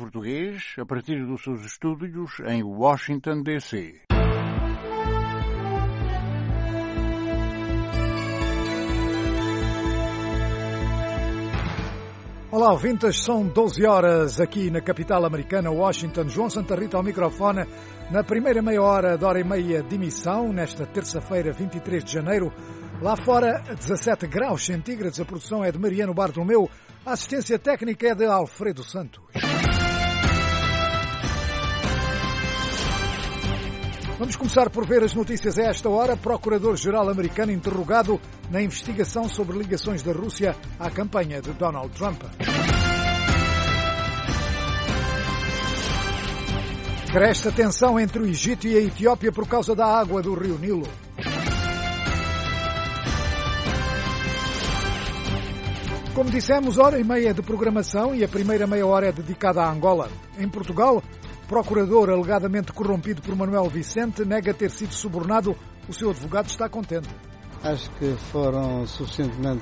português a partir dos seus estúdios em Washington, D.C. Olá, ouvintes, são 12 horas aqui na capital americana, Washington. João Santa Rita ao microfone na primeira meia hora de hora e meia de emissão, nesta terça-feira, 23 de janeiro. Lá fora, 17 graus centígrados. A produção é de Mariano Bartolomeu, a assistência técnica é de Alfredo Santos. Vamos começar por ver as notícias a esta hora. Procurador-Geral americano interrogado na investigação sobre ligações da Rússia à campanha de Donald Trump. Cresce a tensão entre o Egito e a Etiópia por causa da água do rio Nilo. Como dissemos, hora e meia de programação e a primeira meia hora é dedicada à Angola. Em Portugal, procurador alegadamente corrompido por Manuel Vicente nega ter sido subornado. O seu advogado está contente. Acho que foram suficientemente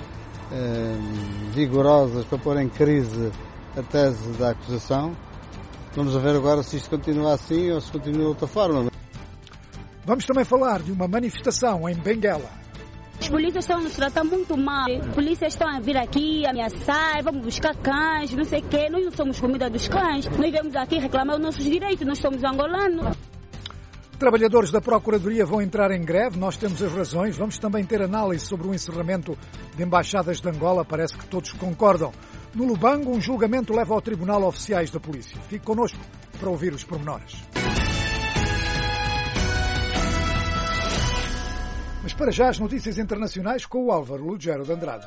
vigorosas para pôr em crise a tese da acusação. Vamos ver agora se isto continua assim ou se continua de outra forma. Vamos também falar de uma manifestação em Benguela. Os polícias estão nos tratando muito mal. Os polícias estão a vir aqui, ameaçar, vamos buscar cães, não sei o quê. Nós não somos comida dos cães. Nós viemos aqui reclamar os nossos direitos, nós somos angolanos. Trabalhadores da Procuradoria vão entrar em greve, nós temos as razões. Vamos também ter análise sobre o encerramento de embaixadas de Angola, parece que todos concordam. No Lubango, um julgamento leva ao Tribunal oficiais da Polícia. Fique connosco para ouvir os pormenores. Mas para já as notícias internacionais com o Álvaro Lugero de Andrade.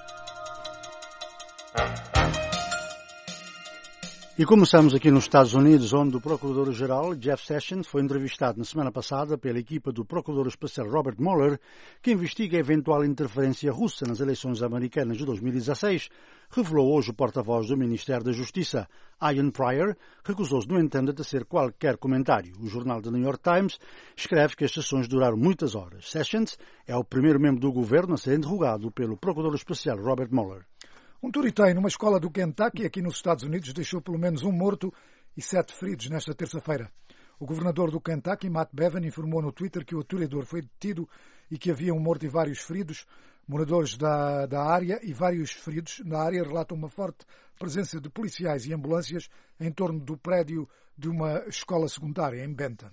E começamos aqui nos Estados Unidos, onde o Procurador-Geral Jeff Sessions foi entrevistado na semana passada pela equipa do Procurador Especial Robert Mueller, que investiga a eventual interferência russa nas eleições americanas de 2016, revelou hoje o porta-voz do Ministério da Justiça. Ian Pryor recusou-se, no entanto, a tecer qualquer comentário. O jornal The New York Times escreve que as sessões duraram muitas horas. Sessions é o primeiro membro do governo a ser interrogado pelo Procurador Especial Robert Mueller. Um tiroteio numa escola do Kentucky, aqui nos Estados Unidos, deixou pelo menos um morto e 7 feridos nesta terça-feira. O governador do Kentucky, Matt Bevin, informou no Twitter que o atirador foi detido e que havia um morto e vários feridos. Moradores da área e vários feridos na área relatam uma forte presença de policiais e ambulâncias em torno do prédio de uma escola secundária em Benton.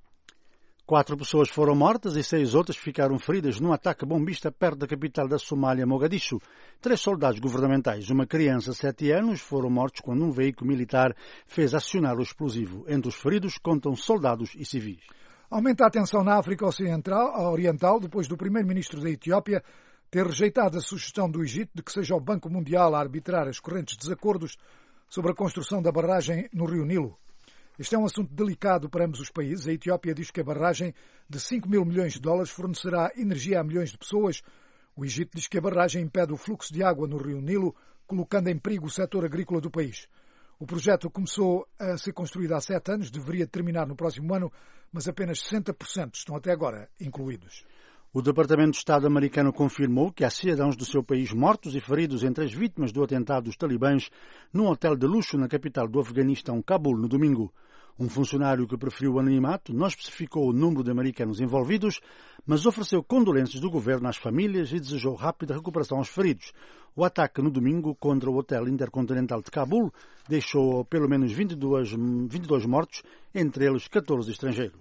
4 pessoas foram mortas e 6 outras ficaram feridas num ataque bombista perto da capital da Somália, Mogadishu. 3 soldados governamentais e uma criança de 7 anos foram mortos quando um veículo militar fez acionar o explosivo. Entre os feridos contam soldados e civis. Aumenta a tensão na África Oriental depois do primeiro-ministro da Etiópia ter rejeitado a sugestão do Egito de que seja o Banco Mundial a arbitrar as correntes desacordos sobre a construção da barragem no rio Nilo. Este é um assunto delicado para ambos os países. A Etiópia diz que a barragem de 5 mil milhões de dólares fornecerá energia a milhões de pessoas. O Egito diz que a barragem impede o fluxo de água no rio Nilo, colocando em perigo o setor agrícola do país. O projeto começou a ser construído há 7 anos, deveria terminar no próximo ano, mas apenas 60% estão até agora incluídos. O Departamento de Estado americano confirmou que há cidadãos do seu país mortos e feridos entre as vítimas do atentado dos talibãs num hotel de luxo na capital do Afeganistão, Cabul, no domingo. Um funcionário que preferiu o anonimato não especificou o número de americanos envolvidos, mas ofereceu condolências do governo às famílias e desejou rápida recuperação aos feridos. O ataque no domingo contra o Hotel Intercontinental de Cabul deixou pelo menos 22 mortos, entre eles 14 estrangeiros.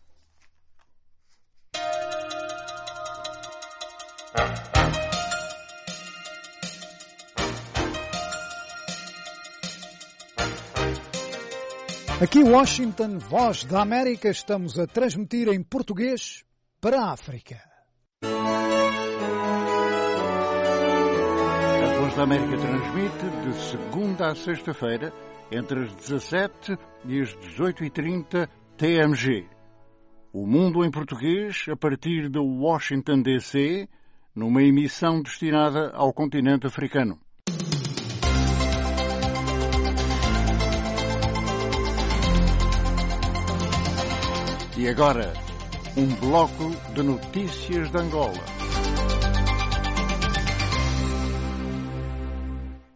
Aqui Washington, Voz da América, estamos a transmitir em português para a África. A Voz da América transmite de segunda a sexta-feira, entre as 17 e as 18h30 TMG. O Mundo em Português, a partir de Washington, D.C., numa emissão destinada ao continente africano. E agora, um bloco de notícias de Angola.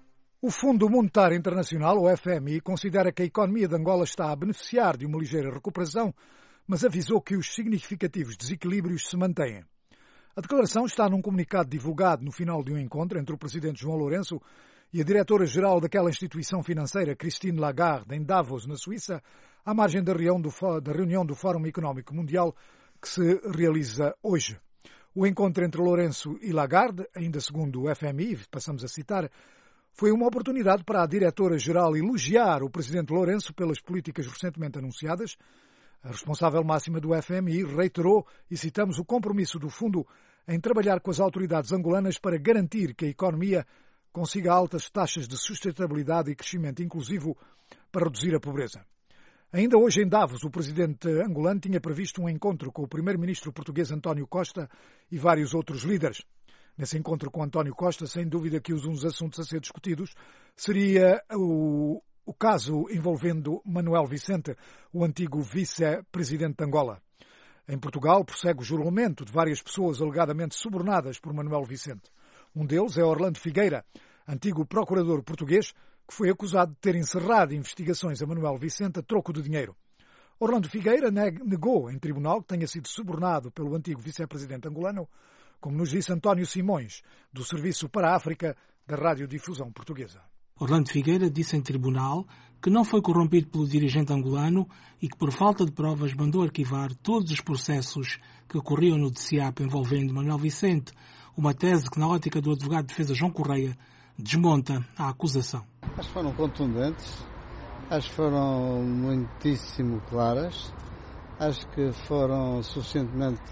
O Fundo Monetário Internacional, o FMI, considera que a economia de Angola está a beneficiar de uma ligeira recuperação, mas avisou que os significativos desequilíbrios se mantêm. A declaração está num comunicado divulgado no final de um encontro entre o presidente João Lourenço e a diretora-geral daquela instituição financeira, Christine Lagarde, em Davos, na Suíça, à margem da reunião do Fórum Económico Mundial que se realiza hoje. O encontro entre Lourenço e Lagarde, ainda segundo o FMI, passamos a citar, foi uma oportunidade para a diretora-geral elogiar o presidente Lourenço pelas políticas recentemente anunciadas. A responsável máxima do FMI reiterou, e citamos, o compromisso do fundo em trabalhar com as autoridades angolanas para garantir que a economia consiga altas taxas de sustentabilidade e crescimento inclusivo para reduzir a pobreza. Ainda hoje em Davos, o presidente angolano tinha previsto um encontro com o primeiro-ministro português António Costa e vários outros líderes. Nesse encontro com António Costa, sem dúvida que um dos assuntos a ser discutidos seria o caso envolvendo Manuel Vicente, o antigo vice-presidente de Angola. Em Portugal, prossegue o julgamento de várias pessoas alegadamente subornadas por Manuel Vicente. Um deles é Orlando Figueira, antigo procurador português, que foi acusado de ter encerrado investigações a Manuel Vicente a troco de dinheiro. Orlando Figueira negou em tribunal que tenha sido subornado pelo antigo vice-presidente angolano, como nos disse António Simões, do Serviço para a África da Radiodifusão Portuguesa. Orlando Figueira disse em tribunal que não foi corrompido pelo dirigente angolano e que, por falta de provas, mandou arquivar todos os processos que ocorriam no DCAP envolvendo Manuel Vicente, uma tese que, na ótica do advogado de defesa João Correia, desmonta a acusação. Acho que foram contundentes, acho que foram muitíssimo claras, acho que foram suficientemente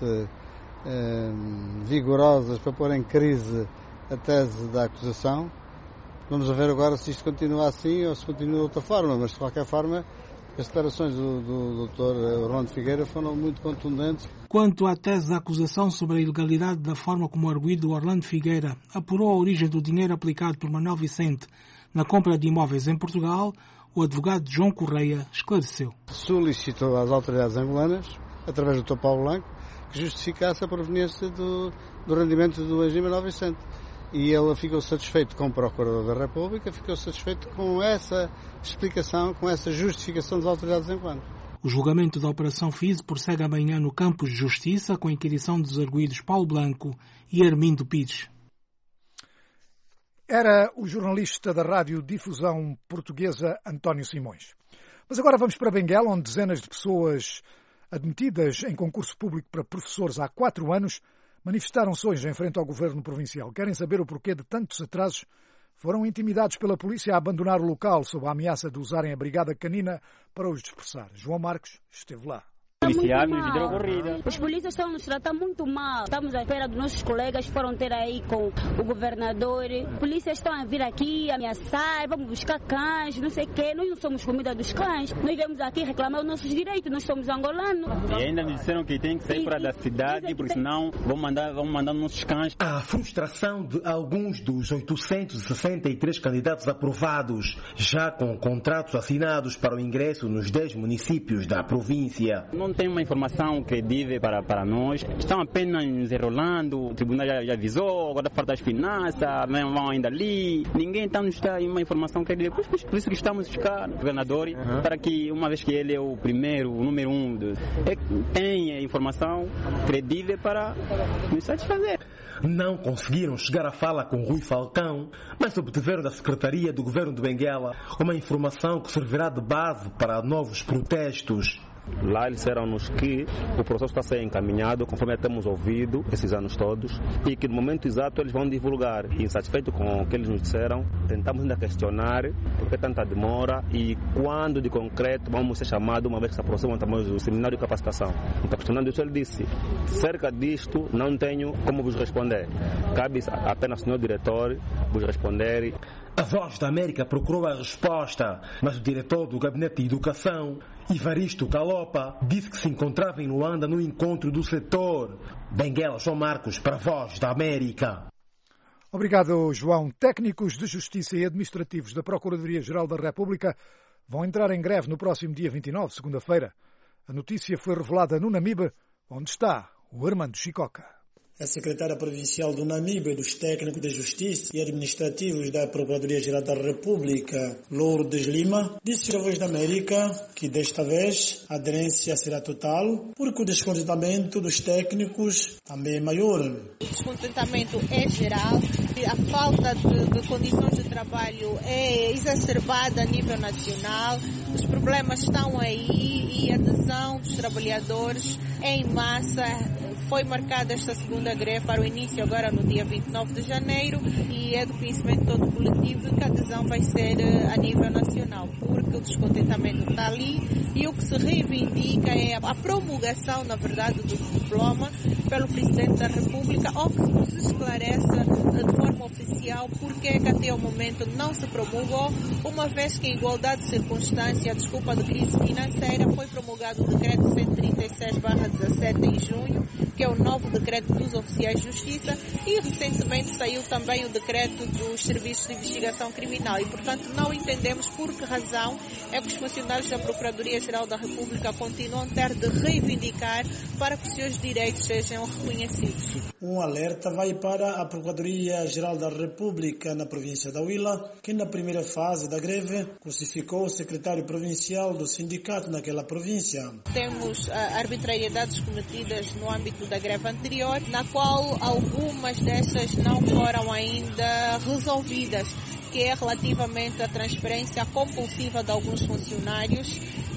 vigorosas para pôr em crise a tese da acusação. Vamos ver agora se isto continua assim ou se continua de outra forma, mas de qualquer forma as declarações do Dr. Orlando Figueira foram muito contundentes. Quanto à tese da acusação sobre a ilegalidade da forma como arguido, Orlando Figueira apurou a origem do dinheiro aplicado por Manuel Vicente na compra de imóveis em Portugal. O advogado João Correia esclareceu. Solicitou às autoridades angolanas, através do Dr. Paulo Blanco, que justificasse a proveniência do rendimento do ex-Manuel Vicente. E ele ficou satisfeito com o Procurador da República, ficou satisfeito com essa explicação, com essa justificação das autoridades angolanas. O julgamento da Operação FISE prossegue amanhã no Campos de Justiça com a inquirição dos arguidos Paulo Blanco e Armindo Pires. Era o jornalista da Radiodifusão Portuguesa António Simões. Mas agora vamos para Benguela, onde dezenas de pessoas admitidas em concurso público para professores há 4 anos manifestaram-se hoje em frente ao governo provincial. Querem saber o porquê de tantos atrasos? Foram intimidados pela polícia a abandonar o local sob a ameaça de usarem a brigada canina para os dispersar. João Marcos esteve lá. Os polícias estão nos tratando muito mal. Estamos à espera dos nossos colegas que foram ter aí com o governador. Polícias estão a vir aqui ameaçar, vamos buscar cães, não sei o quê. Nós não somos comida dos cães. Nós viemos aqui reclamar os nossos direitos, nós somos angolanos. E ainda nos disseram que tem que sair para da cidade, porque senão vão mandar nossos cães. A frustração de alguns dos 863 candidatos aprovados, já com contratos assinados para o ingresso nos 10 municípios da província. Não tem uma informação credível para nós. Estão apenas nos enrolando. O tribunal já avisou, agora falta as finanças, vão ainda ali. Ninguém está nos dando uma informação credível. Por isso que estamos a buscar o governador, para que, uma vez que ele é o primeiro, o número 1, tenha informação credível para nos satisfazer. Não conseguiram chegar à fala com Rui Falcão, mas obtiveram da Secretaria do Governo de Benguela uma informação que servirá de base para novos protestos. Lá eles disseram-nos que o processo está a ser encaminhado, conforme temos ouvido esses anos todos, e que no momento exato eles vão divulgar. Insatisfeito com o que eles nos disseram, tentamos ainda questionar por que tanta demora e quando de concreto vamos ser chamados, uma vez que se aproximam também do seminário de capacitação. Então, questionando isso, ele disse: cerca disto não tenho como vos responder. Cabe apenas ao senhor diretor vos responder. A Voz da América procurou a resposta, mas o diretor do Gabinete de Educação, Ivaristo Calopa, disse que se encontrava em Luanda no encontro do setor. Benguela, João Marcos, para a Voz da América. Obrigado, João. Técnicos de Justiça e Administrativos da Procuradoria-Geral da República vão entrar em greve no próximo dia 29, segunda-feira. A notícia foi revelada no Namibe, onde está o Armando Chicoca. A secretária provincial do Namibe, dos técnicos de justiça e administrativos da Procuradoria-Geral da República, Lourdes Lima, disse à Voz da América que desta vez a aderência será total, porque o descontentamento dos técnicos também é maior. O descontentamento é geral, a falta de condições de trabalho é exacerbada a nível nacional, os problemas estão aí e a adesão dos trabalhadores em massa. Foi marcada esta segunda greve para o início agora no dia 29 de janeiro e é do conhecimento todo coletivo que a adesão vai ser a nível nacional, porque o descontentamento está ali e o que se reivindica é a promulgação, na verdade, do diploma pelo Presidente da República, ou que nos esclareça de forma oficial porque é que até o momento não se promulgou, uma vez que em igualdade de circunstância, a desculpa de crise financeira, foi promulgado o decreto 136/17 em junho, que é o novo decreto dos oficiais de justiça, e recentemente saiu também o decreto dos serviços de investigação criminal e, portanto, não entendemos por que razão é que os funcionários da Procuradoria-Geral da República continuam a ter de reivindicar para que os seus direitos sejam reconhecidos. Um alerta vai para a Procuradoria-Geral da República na província da Huila, que na primeira fase da greve crucificou o secretário provincial do sindicato naquela província. Temos arbitrariedades cometidas no âmbito da greve anterior, na qual algumas dessas não foram ainda resolvidas, que é relativamente à transferência compulsiva de alguns funcionários,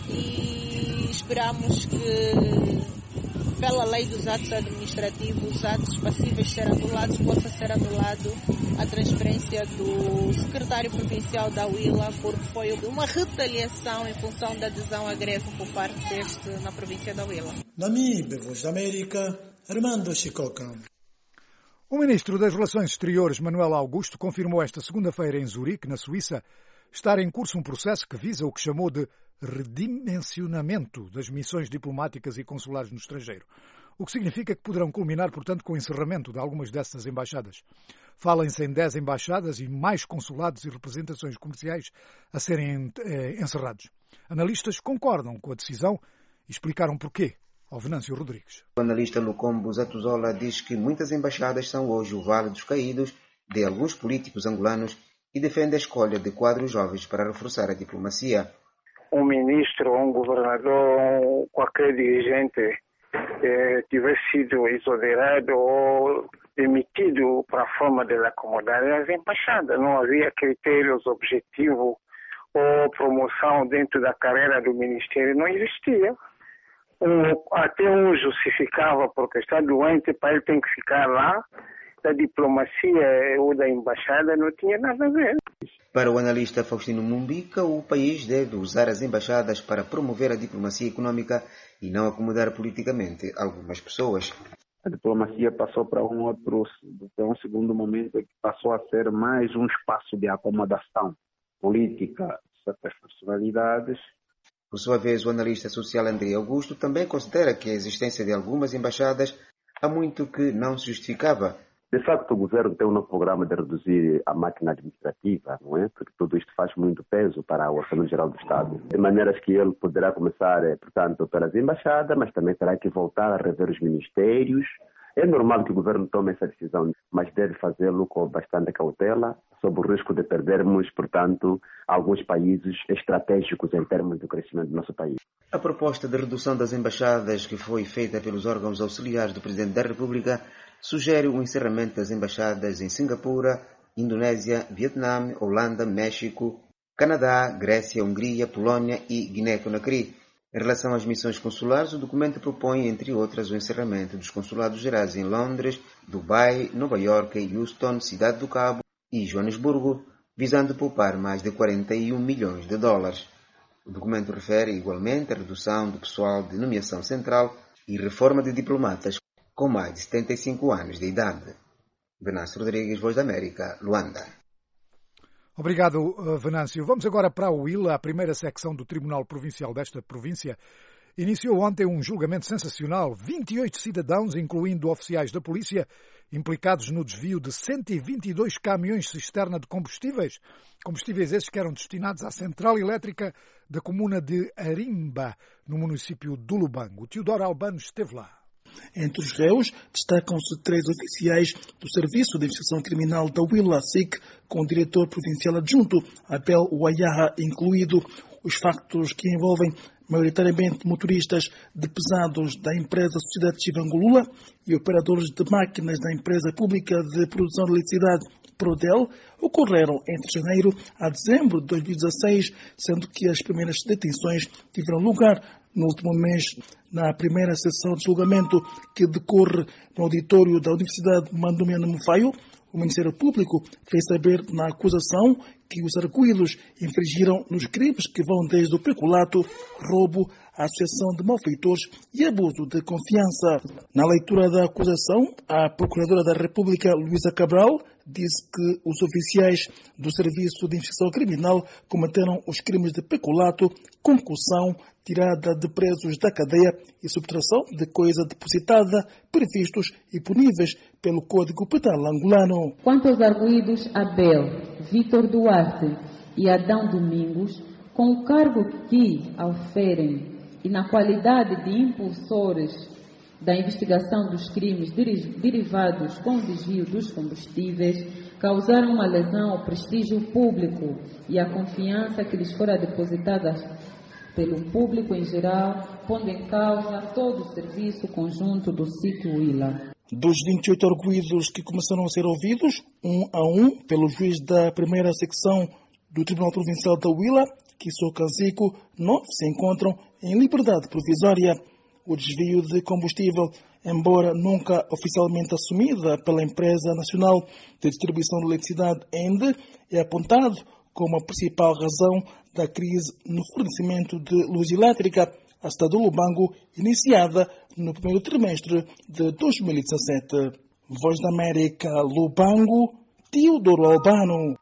e esperamos que, pela lei dos atos administrativos, os atos passíveis de ser anulados, possa ser anulado a transferência do secretário provincial da Huila, porque foi uma retaliação em função da adesão à greve por parte deste na província da Huila. Namibe, Voz da América, Armando Chicoca. O ministro das Relações Exteriores, Manuel Augusto, confirmou esta segunda-feira em Zurique, na Suíça, estar em curso um processo que visa o que chamou de redimensionamento das missões diplomáticas e consulares no estrangeiro, o que significa que poderão culminar, portanto, com o encerramento de algumas dessas embaixadas. Fala-se em 10 embaixadas e mais consulados e representações comerciais a serem encerrados. Analistas concordam com a decisão e explicaram porquê ao Venâncio Rodrigues. O analista Lucombo Zatuzola diz que muitas embaixadas são hoje o vale dos caídos de alguns políticos angolanos e defende a escolha de quadros jovens para reforçar a diplomacia. Um ministro ou um governador, qualquer dirigente tivesse sido exonerado ou demitido para a forma de acomodar as embaixadas. Não havia critérios objetivos ou promoção dentro da carreira do ministério, não existia. Até um justificava porque está doente, para ele tem que ficar lá. Da diplomacia ou da embaixada não tinha nada a ver. Para o analista Faustino Mumbica, o país deve usar as embaixadas para promover a diplomacia econômica e não acomodar politicamente algumas pessoas. A diplomacia passou para um segundo momento que passou a ser mais um espaço de acomodação política de certas personalidades. Por sua vez, o analista social André Augusto também considera que a existência de algumas embaixadas há muito que não se justificava. De facto, o governo tem um novo programa de reduzir a máquina administrativa, não é? Porque tudo isto faz muito peso para o Orçamento Geral do Estado. De maneiras que ele poderá começar, portanto, pelas embaixadas, mas também terá que voltar a rever os ministérios. É normal que o governo tome essa decisão, mas deve fazê-lo com bastante cautela, sob o risco de perdermos, portanto, alguns países estratégicos em termos do crescimento do nosso país. A proposta de redução das embaixadas, que foi feita pelos órgãos auxiliares do Presidente da República, sugere o encerramento das embaixadas em Singapura, Indonésia, Vietnã, Holanda, México, Canadá, Grécia, Hungria, Polónia e Guiné-Conakry. Em relação às missões consulares, o documento propõe, entre outras, o encerramento dos consulados gerais em Londres, Dubai, Nova Iorque, Houston, Cidade do Cabo e Joanesburgo, visando poupar mais de 41 milhões de dólares. O documento refere igualmente a redução do pessoal de nomeação central e reforma de diplomatas com mais de 75 anos de idade. Venâncio Rodrigues, Voz da América, Luanda. Obrigado, Venâncio. Vamos agora para a Huila. A primeira secção do Tribunal Provincial desta província iniciou ontem um julgamento sensacional. 28 cidadãos, incluindo oficiais da polícia, implicados no desvio de 122 caminhões cisterna de combustíveis. Combustíveis esses que eram destinados à central elétrica da comuna de Arimba, no município do Lubango. O Teodoro Albano esteve lá. Entre os réus, destacam-se 3 oficiais do Serviço de Investigação Criminal da Huila, SIC, com o diretor provincial adjunto, Abel Wayaha, incluído. Os factos que envolvem maioritariamente motoristas de pesados da empresa Sociedade Chivangolula e operadores de máquinas da empresa pública de produção de eletricidade Prodel ocorreram entre janeiro a dezembro de 2016, sendo que as primeiras detenções tiveram lugar no último mês, na primeira sessão de julgamento que decorre no auditório da Universidade Mandumiana Mufaio. O Ministério Público fez saber na acusação que os arguidos infringiram nos crimes que vão desde o peculato, roubo, associação de malfeitores e abuso de confiança. Na leitura da acusação, a Procuradora da República, Luísa Cabral, disse que os oficiais do Serviço de Investigação Criminal cometeram os crimes de peculato, concussão, tirada de presos da cadeia e subtração de coisa depositada, previstos e puníveis pelo Código Penal angolano. Quanto aos arguidos Abel, Vítor Duarte e Adão Domingos, com o cargo que auferem e na qualidade de impulsores da investigação dos crimes derivados com o desvio dos combustíveis, causaram uma lesão ao prestígio público e à confiança que lhes fora depositada pelo público em geral, pondo em causa todo o serviço conjunto do SIC Huila. Dos 28 arguidos que começaram a ser ouvidos, 1 a 1, pelo juiz da primeira secção do Tribunal Provincial da Huila, Kiso Kanzico, 9 se encontram em liberdade provisória. O desvio de combustível, embora nunca oficialmente assumida pela Empresa Nacional de Distribuição de Eletricidade, ENDE, é apontado como a principal razão da crise no fornecimento de luz elétrica à cidade do Lubango, iniciada no primeiro trimestre de 2017. Voz da América, Lubango, Teodoro Albano.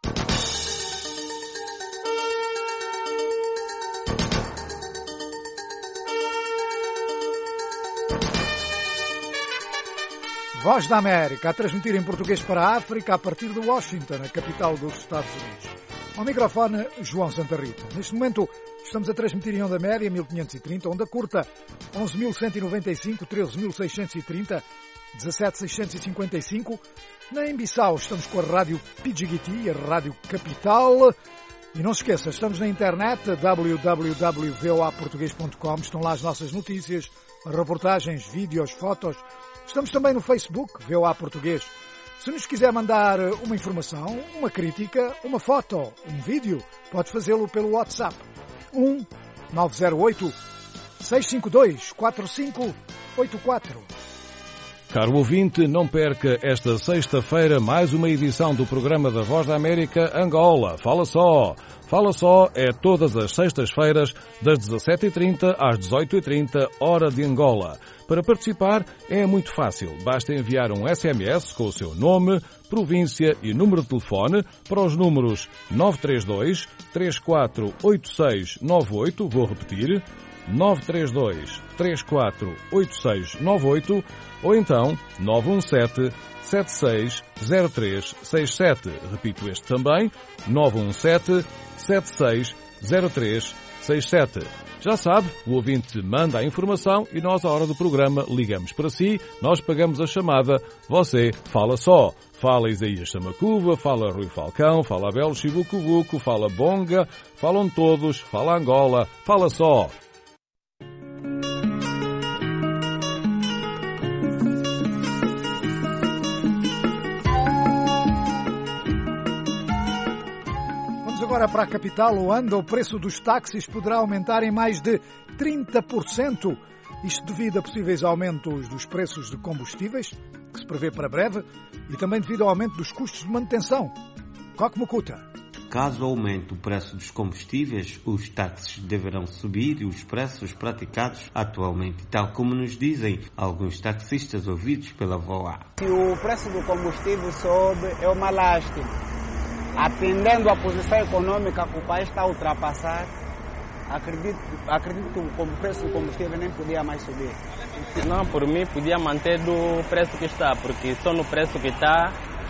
Voz da América, a transmitir em português para a África a partir de Washington, a capital dos Estados Unidos. Ao microfone, João Santa Rita. Neste momento, estamos a transmitir em onda média 1530, onda curta 11.195, 13.630, 17.655. Na Embissau estamos com a Rádio Pidjigiti, a Rádio Capital. E não se esqueça, estamos na internet, www.voaportugues.com. Estão lá as nossas notícias, reportagens, vídeos, fotos. Estamos também no Facebook, VOA Português. Se nos quiser mandar uma informação, uma crítica, uma foto, um vídeo, pode fazê-lo pelo WhatsApp 1-908-652-4584. Caro ouvinte, não perca esta sexta-feira mais uma edição do programa da Voz da América Angola. Fala só! Fala só é todas as sextas-feiras, das 17h30 às 18h30, hora de Angola. Para participar é muito fácil. Basta enviar um SMS com o seu nome, província e número de telefone para os números 932 348698, vou repetir, 932 348698, ou então 917 760367. Repito este também, 917 760367. Já sabe, o ouvinte manda a informação e nós, à hora do programa, ligamos para si, nós pagamos a chamada, você fala só. Fala Isaías Samacuva, fala Rui Falcão, fala Abel Chibucubuco, fala Bonga, falam todos, fala Angola, fala só. Agora para a capital, Luanda, o preço dos táxis poderá aumentar em mais de 30%. Isto devido a possíveis aumentos dos preços de combustíveis, que se prevê para breve, e também devido ao aumento dos custos de manutenção. Coque Mucuta. Caso aumente o preço dos combustíveis, os táxis deverão subir e os preços praticados atualmente, tal como nos dizem alguns taxistas ouvidos pela VOA. Se o preço do combustível sobe, é uma lástima. Atendendo à posição econômica que o país está a ultrapassar, acredito que o preço do combustível nem podia mais subir. Não, por mim podia manter do preço que está, porque só no preço que está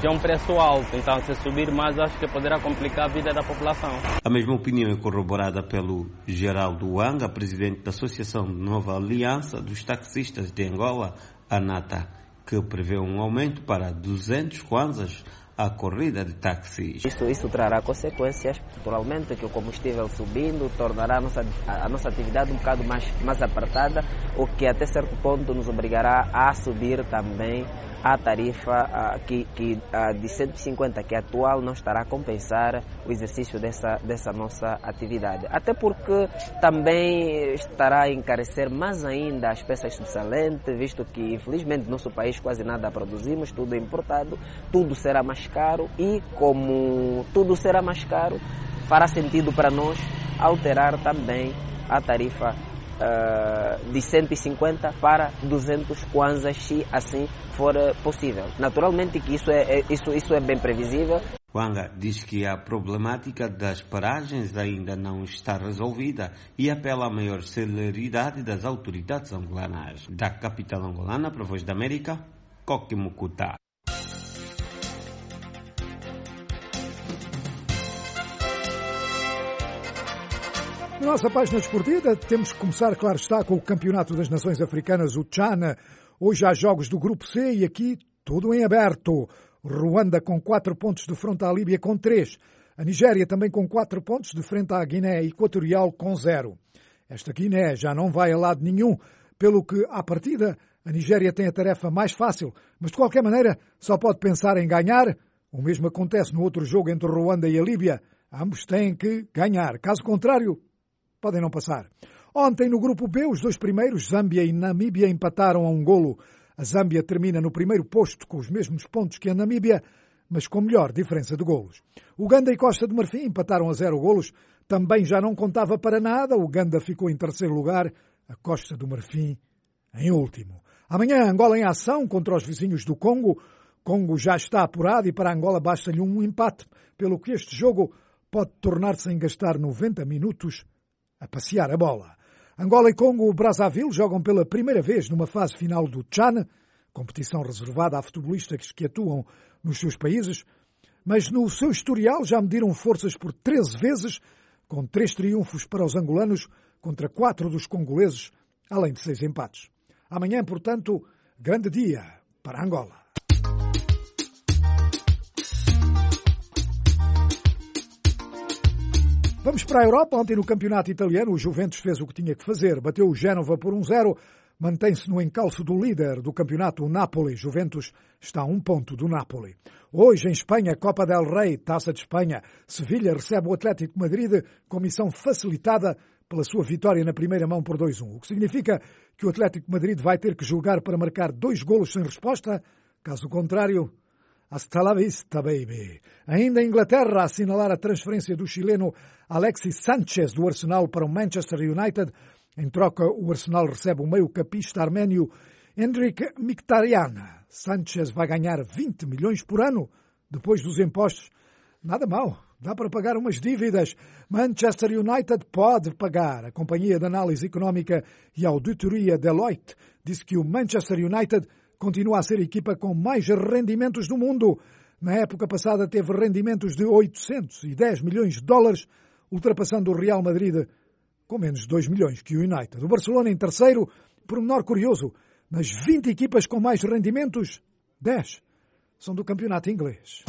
é um preço alto, então se subir mais acho que poderá complicar a vida da população. A mesma opinião é corroborada pelo Geraldo Wanga, presidente da Associação de Nova Aliança dos Taxistas de Angola, ANATA, que prevê um aumento para 200 kwanzas a corrida de táxis. Isso trará consequências, naturalmente, que o combustível subindo tornará a nossa atividade um bocado mais apertada, o que até certo ponto nos obrigará a subir também a tarifa de 150, que é atual, não estará a compensar o exercício dessa nossa atividade. Até porque também estará a encarecer mais ainda as peças subsalentes, visto que, infelizmente, no nosso país quase nada produzimos, tudo é importado, tudo será mais caro e, como tudo será mais caro, fará sentido para nós alterar também a tarifa de 150 para 200 kwanzas, se assim for possível. Naturalmente que isso é bem previsível. Wanga diz que a problemática das paragens ainda não está resolvida e apela à maior celeridade das autoridades angolanas. Da capital angolana, para a Voz da América, Coque Mucuta. Na nossa página desportiva temos que começar, claro está, com o Campeonato das Nações Africanas, o Tchana. Hoje há jogos do Grupo C e aqui tudo em aberto. Ruanda com 4 pontos de frente à Líbia com 3. A Nigéria também com 4 pontos de frente à Guiné Equatorial com 0. Esta Guiné já não vai a lado nenhum, pelo que, à partida, a Nigéria tem a tarefa mais fácil, mas de qualquer maneira só pode pensar em ganhar. O mesmo acontece no outro jogo entre Ruanda e a Líbia. Ambos têm que ganhar. Caso contrário, podem não passar. Ontem, no Grupo B, os 2 primeiros, Zâmbia e Namíbia, empataram a 1 golo. A Zâmbia termina no primeiro posto com os mesmos pontos que a Namíbia, mas com melhor diferença de golos. Uganda e Costa de Marfim empataram a 0 golos. Também já não contava para nada. Uganda ficou em terceiro lugar, a Costa do Marfim em último. Amanhã, Angola em ação contra os vizinhos do Congo. Congo já está apurado e para Angola basta-lhe um empate, pelo que este jogo pode tornar-se em gastar 90 minutos a passear a bola. Angola e Congo-Brazzaville jogam pela primeira vez numa fase final do Tchan, competição reservada a futebolistas que atuam nos seus países, mas no seu historial já mediram forças por 13 vezes, com 3 triunfos para os angolanos contra 4 dos congoleses, além de 6 empates. Amanhã, portanto, grande dia para Angola. Vamos para a Europa. Ontem no campeonato italiano o Juventus fez o que tinha que fazer. Bateu o Génova por 1-0. Mantém-se no encalço do líder do campeonato, o Napoli. Juventus está a 1 ponto do Napoli. Hoje em Espanha, Copa del Rey, Taça de Espanha. Sevilha recebe o Atlético de Madrid com missão facilitada pela sua vitória na primeira mão por 2-1. O que significa que o Atlético de Madrid vai ter que jogar para marcar 2 golos sem resposta. Caso contrário, hasta la vista, baby. Ainda a Inglaterra a assinalar a transferência do chileno Alexis Sánchez do Arsenal para o Manchester United. Em troca, o Arsenal recebe o meio-campista arménio Henrik Mkhitaryan. Sánchez vai ganhar 20 milhões por ano depois dos impostos. Nada mal, dá para pagar umas dívidas. Manchester United pode pagar. A companhia de análise económica e auditoria Deloitte disse que o Manchester United continua a ser a equipa com mais rendimentos do mundo. Na época passada teve rendimentos de 810 milhões de dólares, ultrapassando o Real Madrid com menos de 2 milhões que o United. O Barcelona em terceiro, por um menor curioso, nas 20 equipas com mais rendimentos, 10 são do campeonato inglês.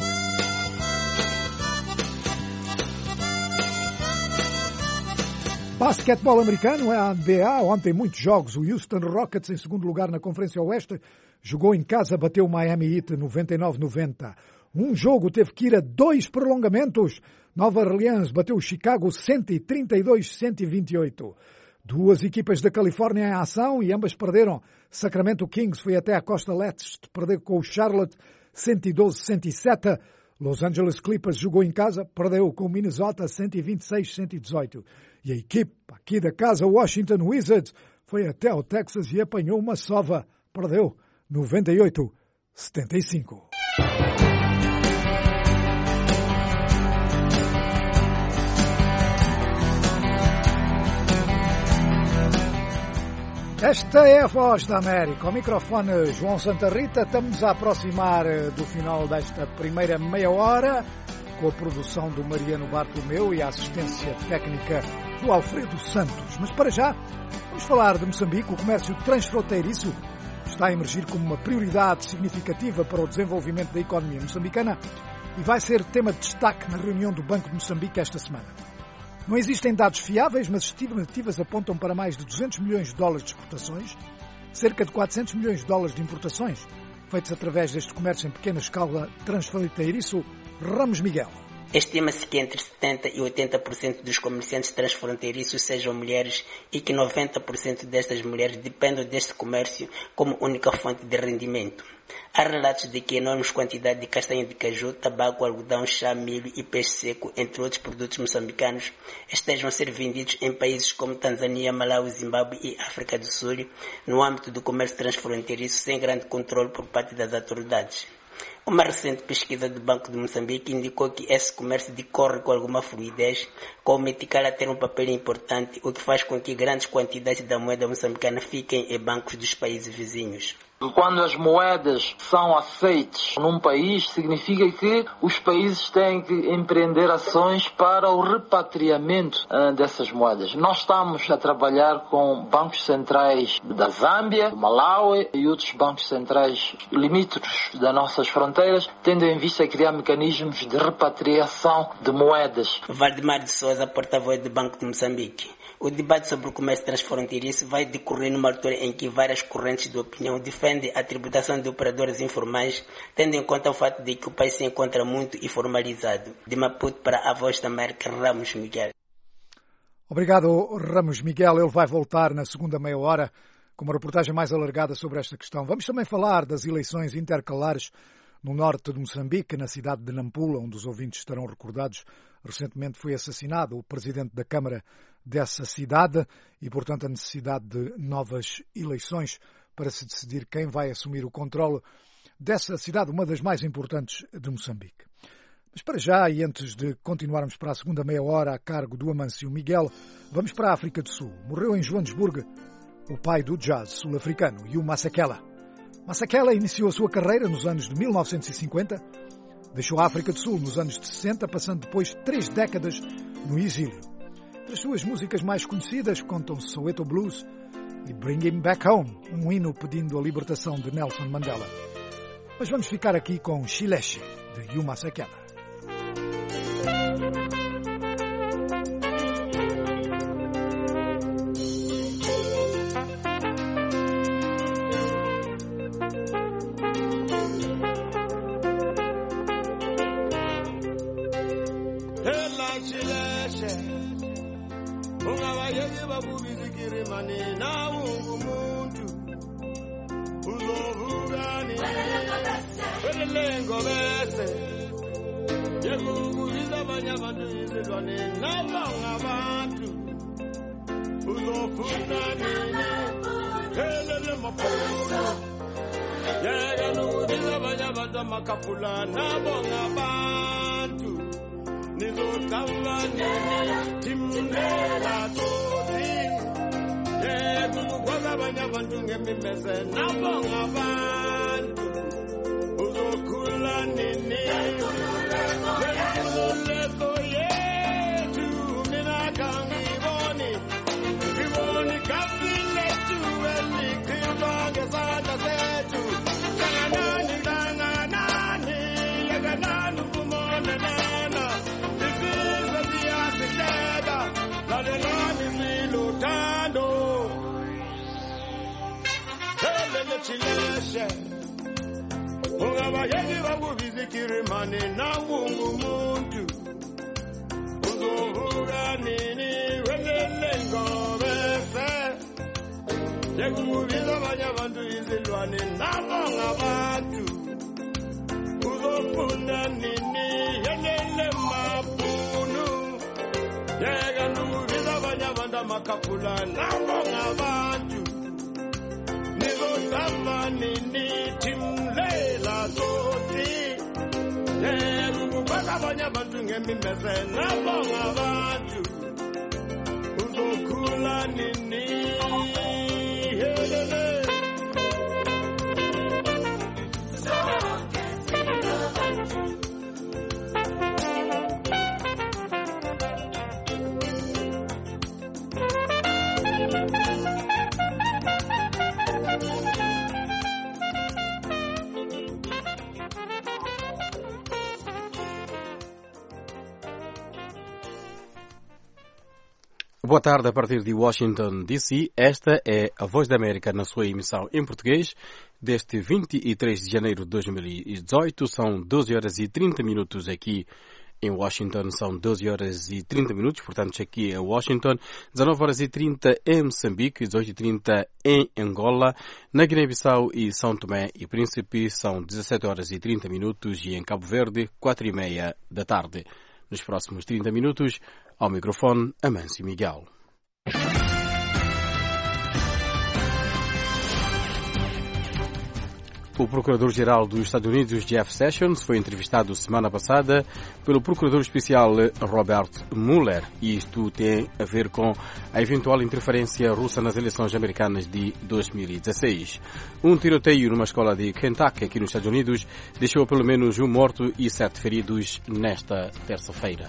Basquetebol americano, a NBA, ontem muitos jogos. O Houston Rockets em segundo lugar na Conferência Oeste, jogou em casa, bateu o Miami Heat 99-90. Um jogo teve que ir a 2 prolongamentos. Nova Orleans bateu o Chicago 132-128. 2 equipas da Califórnia em ação e ambas perderam. Sacramento Kings foi até a costa leste, perdeu com o Charlotte 112-107. Los Angeles Clippers jogou em casa, perdeu com o Minnesota 126-118. E a equipe aqui da casa, Washington Wizards, foi até ao Texas e apanhou uma sova, perdeu 98-75. Esta é a Voz da América. Ao microfone João Santa Rita. Estamos a aproximar do final desta primeira meia hora, com a produção do Mariano Bartolomeu e a assistência técnica do Alfredo Santos. Mas para já, vamos falar de Moçambique. O comércio transfronteiriço está a emergir como uma prioridade significativa para o desenvolvimento da economia moçambicana e vai ser tema de destaque na reunião do Banco de Moçambique esta semana. Não existem dados fiáveis, mas estimativas apontam para mais de 200 milhões de dólares de exportações, cerca de 400 milhões de dólares de importações, feitos através deste comércio em pequena escala transfronteiriço. Ramos Miguel. Estima-se que entre 70% e 80% dos comerciantes transfronteiriços sejam mulheres e que 90% destas mulheres dependem deste comércio como única fonte de rendimento. Há relatos de que enormes quantidades de castanha de caju, tabaco, algodão, chá, milho e peixe seco, entre outros produtos moçambicanos, estejam a ser vendidos em países como Tanzânia, Malawi, Zimbábue e África do Sul, no âmbito do comércio transfronteiriço, sem grande controle por parte das autoridades. Uma recente pesquisa do Banco de Moçambique indicou que esse comércio decorre com alguma fluidez, com o metical a ter um papel importante, o que faz com que grandes quantidades da moeda moçambicana fiquem em bancos dos países vizinhos. Quando as moedas são aceitas num país, significa que os países têm que empreender ações para o repatriamento dessas moedas. Nós estamos a trabalhar com bancos centrais da Zâmbia, do Malawi e outros bancos centrais limítrofes das nossas fronteiras, tendo em vista criar mecanismos de repatriação de moedas. Valdemar de Souza, porta-voz do Banco de Moçambique. O debate sobre o comércio transfronteiriço vai decorrer numa altura em que várias correntes de opinião defendem a tributação de operadores informais, tendo em conta o fato de que o país se encontra muito informalizado. De Maputo para a Voz da América, Ramos Miguel. Obrigado, Ramos Miguel. Ele vai voltar na segunda meia hora com uma reportagem mais alargada sobre esta questão. Vamos também falar das eleições intercalares no norte de Moçambique, na cidade de Nampula, onde os ouvintes estarão recordados. Recentemente foi assassinado o presidente da Câmara dessa cidade e, portanto, a necessidade de novas eleições para se decidir quem vai assumir o controle dessa cidade, uma das mais importantes de Moçambique. Mas para já, e antes de continuarmos para a segunda meia hora a cargo do Amâncio Miguel, vamos para a África do Sul. Morreu em Joanesburgo o pai do jazz sul-africano, Hugh Masekela. Masekela iniciou a sua carreira nos anos de 1950, deixou a África do Sul nos anos de 60, passando depois 3 décadas no exílio. As suas músicas mais conhecidas contam Soweto Blues e Bring Him Back Home, um hino pedindo a libertação de Nelson Mandela. Mas vamos ficar aqui com Xileche, de Hugh Masekela. Uzokhula nini Boa tarde, a partir de Washington, D.C. Esta é a Voz da América na sua emissão em português. Deste 23 de janeiro de 2018, são 12 horas e 30 minutos aqui em Washington, são 12 horas e 30 minutos, portanto aqui é Washington, 19 horas e 30 em Moçambique, 18 e 30 em Angola, na Guiné-Bissau e São Tomé e Príncipe, são 17 horas e 30 minutos e em Cabo Verde, 4 e meia da tarde. Nos próximos 30 minutos, ao microfone, Amâncio Miguel. O Procurador-Geral dos Estados Unidos, Jeff Sessions, foi entrevistado semana passada pelo Procurador Especial Robert Mueller. E isto tem a ver com a eventual interferência russa nas eleições americanas de 2016. Um tiroteio numa escola de Kentucky, aqui nos Estados Unidos, deixou pelo menos um morto e 7 feridos nesta terça-feira.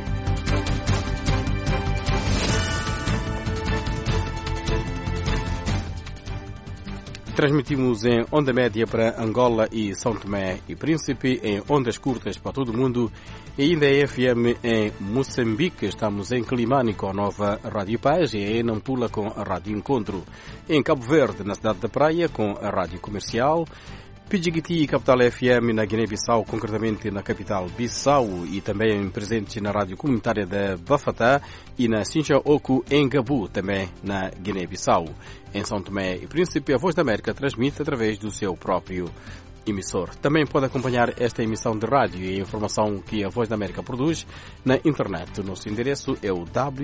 Transmitimos em onda média para Angola e São Tomé e Príncipe, em ondas curtas para todo o mundo e ainda é FM em Moçambique. Estamos em Climane com a nova Rádio Paz e em Nampula com a Rádio Encontro. Em Cabo Verde, na cidade da Praia, com a Rádio Comercial. Pidjigiti e Capital FM na Guiné-Bissau, concretamente na capital Bissau, e também presentes na rádio comunitária da Bafatá e na Sincha-Oku em Gabu, também na Guiné-Bissau. Em São Tomé e Príncipe, a Voz da América transmite através do seu próprio emissor. Também pode acompanhar esta emissão de rádio e a informação que a Voz da América produz na internet. O nosso endereço é o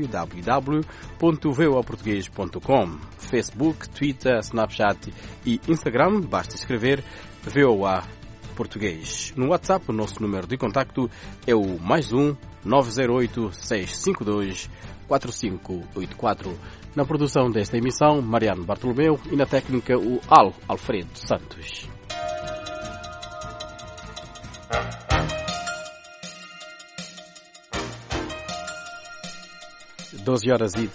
www.voaportugues.com. Facebook, Twitter, Snapchat e Instagram, basta escrever VOA Português. No WhatsApp, o nosso número de contacto é o +1 908 652 4584. Na produção desta emissão, Mariano Bartolomeu e na técnica o Alfredo Santos. Doze horas e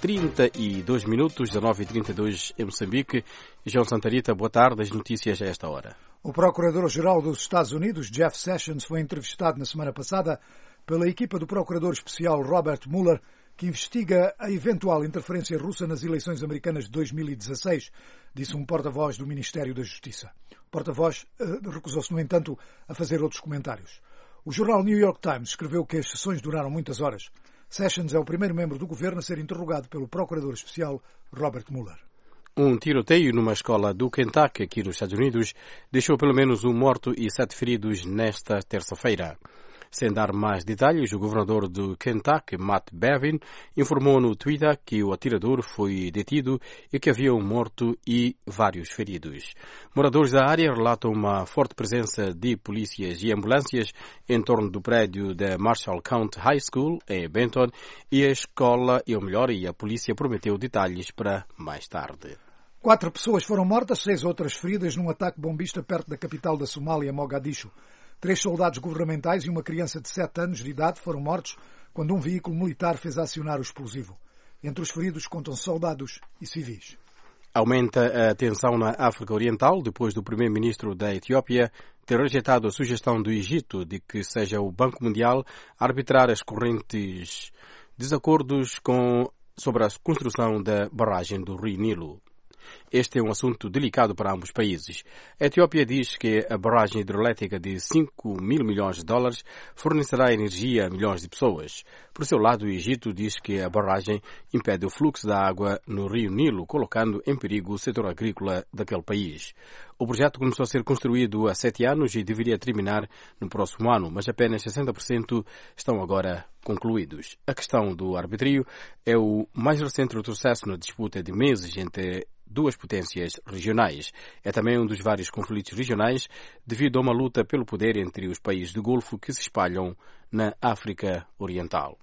32 minutos, 19h32 em Moçambique. João Santarita, boa tarde. As notícias a esta hora. O Procurador-Geral dos Estados Unidos, Jeff Sessions, foi entrevistado na semana passada pela equipa do Procurador Especial Robert Mueller, que investiga a eventual interferência russa nas eleições americanas de 2016, disse um porta-voz do Ministério da Justiça. O porta-voz recusou-se, no entanto, a fazer outros comentários. O jornal New York Times escreveu que as sessões duraram muitas horas. Sessions é o primeiro membro do governo a ser interrogado pelo Procurador Especial Robert Mueller. Um tiroteio numa escola do Kentucky, aqui nos Estados Unidos, deixou pelo menos um morto e 7 feridos nesta terça-feira. Sem dar mais detalhes, o governador do Kentucky, Matt Bevin, informou no Twitter que o atirador foi detido e que havia um morto e vários feridos. Moradores da área relatam uma forte presença de polícias e ambulâncias em torno do prédio da Marshall County High School, em Benton, e a escola, e a polícia prometeu detalhes para mais tarde. 4 pessoas foram mortas, 6 outras feridas num ataque bombista perto da capital da Somália, Mogadishu. 3 soldados governamentais e uma criança de 7 anos de idade foram mortos quando um veículo militar fez acionar o explosivo. Entre os feridos contam soldados e civis. Aumenta a tensão na África Oriental depois do primeiro-ministro da Etiópia ter rejeitado a sugestão do Egito de que seja o Banco Mundial a arbitrar as correntes desacordos sobre a construção da barragem do Rio Nilo. Este é um assunto delicado para ambos os países. A Etiópia diz que a barragem hidrelétrica de 5 mil milhões de dólares fornecerá energia a milhões de pessoas. Por seu lado, o Egito diz que a barragem impede o fluxo da água no Rio Nilo, colocando em perigo o setor agrícola daquele país. O projeto começou a ser construído há 7 anos e deveria terminar no próximo ano, mas apenas 60% estão agora concluídos. A questão do arbítrio é o mais recente retrocesso na disputa de meses entre duas potências regionais. É também um dos vários conflitos regionais devido a uma luta pelo poder entre os países do Golfo que se espalham na África Oriental.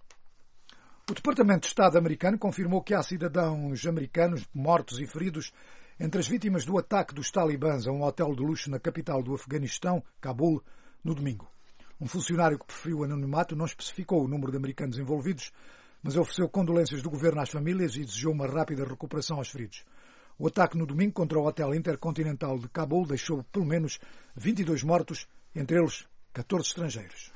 O Departamento de Estado americano confirmou que há cidadãos americanos mortos e feridos entre as vítimas do ataque dos talibãs a um hotel de luxo na capital do Afeganistão, Cabul, no domingo. Um funcionário que preferiu o anonimato não especificou o número de americanos envolvidos, mas ofereceu condolências do governo às famílias e desejou uma rápida recuperação aos feridos. O ataque no domingo contra o Hotel Intercontinental de Cabul deixou pelo menos 22 mortos, entre eles 14 estrangeiros.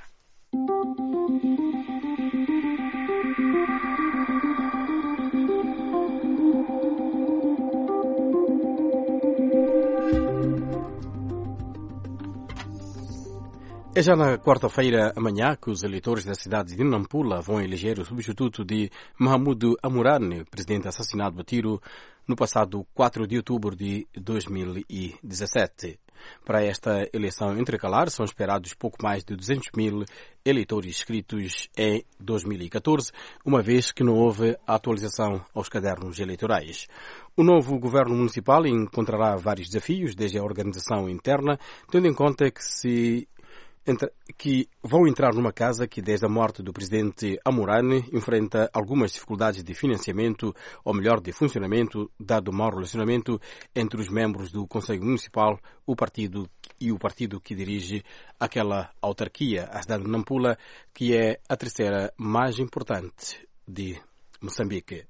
É já na quarta-feira amanhã que os eleitores da cidade de Nampula vão eleger o substituto de Mahamudu Amurane, presidente assassinado a tiro no passado 4 de outubro de 2017. Para esta eleição intercalar são esperados pouco mais de 200 mil eleitores inscritos em 2014, uma vez que não houve atualização aos cadernos eleitorais. O novo governo municipal encontrará vários desafios, desde a organização interna, tendo em conta que vão entrar numa casa que, desde a morte do presidente Amurane, enfrenta algumas dificuldades de financiamento, ou melhor, de funcionamento, dado o mau relacionamento entre os membros do Conselho Municipal, o partido que dirige aquela autarquia, a cidade de Nampula, que é a terceira mais importante de Moçambique.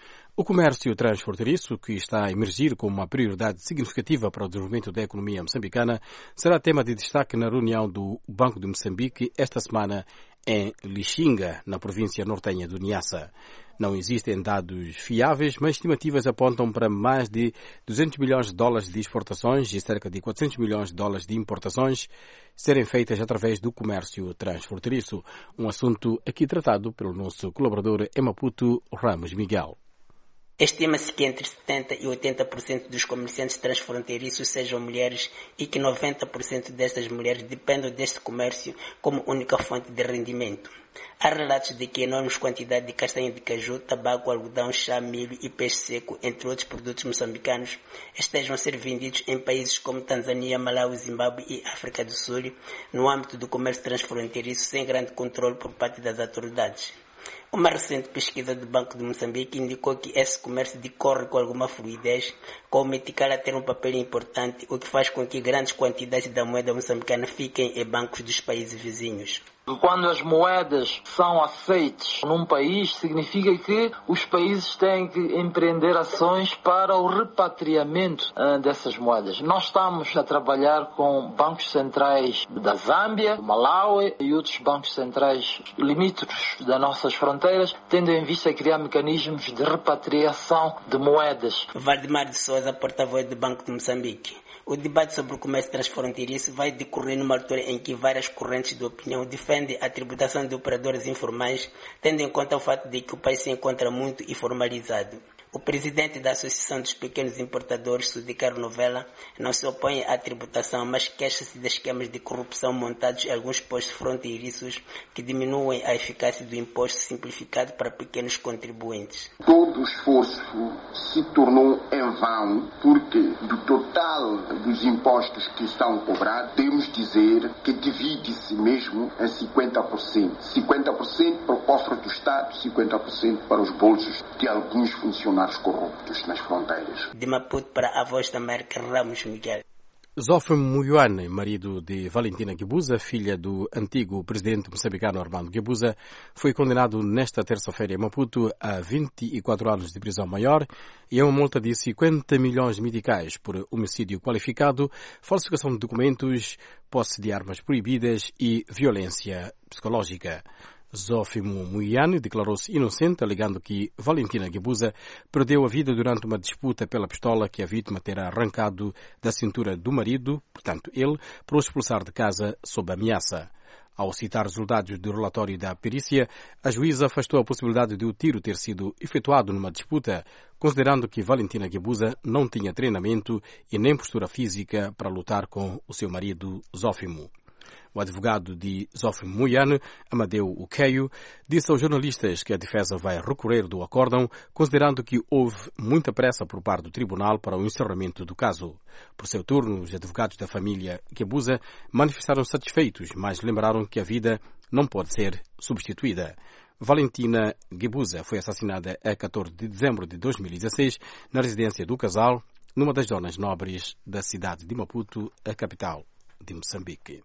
O comércio transfronteiriço, que está a emergir como uma prioridade significativa para o desenvolvimento da economia moçambicana, será tema de destaque na reunião do Banco de Moçambique esta semana em Lixinga, na província nortenha do Niassa. Não existem dados fiáveis, mas estimativas apontam para mais de 200 milhões de dólares de exportações e cerca de 400 milhões de dólares de importações serem feitas através do comércio transfronteiriço, um assunto aqui tratado pelo nosso colaborador em Maputo, Ramos Miguel. Estima-se que entre 70% e 80% dos comerciantes transfronteiriços sejam mulheres e que 90% destas mulheres dependem deste comércio como única fonte de rendimento. Há relatos de que enormes quantidades de castanha de caju, tabaco, algodão, chá, milho e peixe seco, entre outros produtos moçambicanos, estejam a ser vendidos em países como Tanzânia, Malawi, Zimbábue e África do Sul, no âmbito do comércio transfronteiriço, sem grande controle por parte das autoridades. Uma recente pesquisa do Banco de Moçambique indicou que esse comércio decorre com alguma fluidez, com o metical a ter um papel importante, o que faz com que grandes quantidades da moeda moçambicana fiquem em bancos dos países vizinhos. Quando as moedas são aceites num país, significa que os países têm que empreender ações para o repatriamento dessas moedas. Nós estamos a trabalhar com bancos centrais da Zâmbia, do Malawi e outros bancos centrais limítrofes das nossas fronteiras, tendo em vista criar mecanismos de repatriação de moedas. Valdemar de Souza, porta-voz do Banco de Moçambique. O debate sobre o comércio transfronteiriço vai decorrer numa altura em que várias correntes de opinião defendem a tributação de operadores informais, tendo em conta o fato de que o país se encontra muito informalizado. O presidente da Associação dos Pequenos Importadores, Sudicaro Novella, não se opõe à tributação, mas queixa-se de esquemas de corrupção montados em alguns postos fronteiriços que diminuem a eficácia do imposto simplificado para pequenos contribuintes. Todo o esforço se tornou em vão, porque do total dos impostos que estão cobrados, temos dizer que divide-se mesmo em 50%. 50% para o cofre do Estado, 50% para os bolsos de alguns funcionários corruptos nas fronteiras. De Maputo para a Voz da América, Ramos Miguel. Zófimo Muyuane, marido de Valentina Guebuza, filha do antigo presidente moçambicano Armando Guebuza, foi condenado nesta terça-feira em Maputo a 24 anos de prisão maior e a uma multa de 50 milhões de meticais por homicídio qualificado, falsificação de documentos, posse de armas proibidas e violência psicológica. Zófimo Muyane declarou-se inocente, alegando que Valentina Guebuza perdeu a vida durante uma disputa pela pistola que a vítima terá arrancado da cintura do marido, portanto ele, para o expulsar de casa sob ameaça. Ao citar resultados do relatório da perícia, a juíza afastou a possibilidade de o tiro ter sido efetuado numa disputa, considerando que Valentina Guebuza não tinha treinamento e nem postura física para lutar com o seu marido Zófimo. O advogado de Zófimo Muyane, Amadeu Ukeio, disse aos jornalistas que a defesa vai recorrer do acórdão, considerando que houve muita pressa por parte do tribunal para o encerramento do caso. Por seu turno, os advogados da família Guebuza manifestaram-se satisfeitos, mas lembraram que a vida não pode ser substituída. Valentina Guebuza foi assassinada a 14 de dezembro de 2016 na residência do casal, numa das zonas nobres da cidade de Maputo, a capital de Moçambique.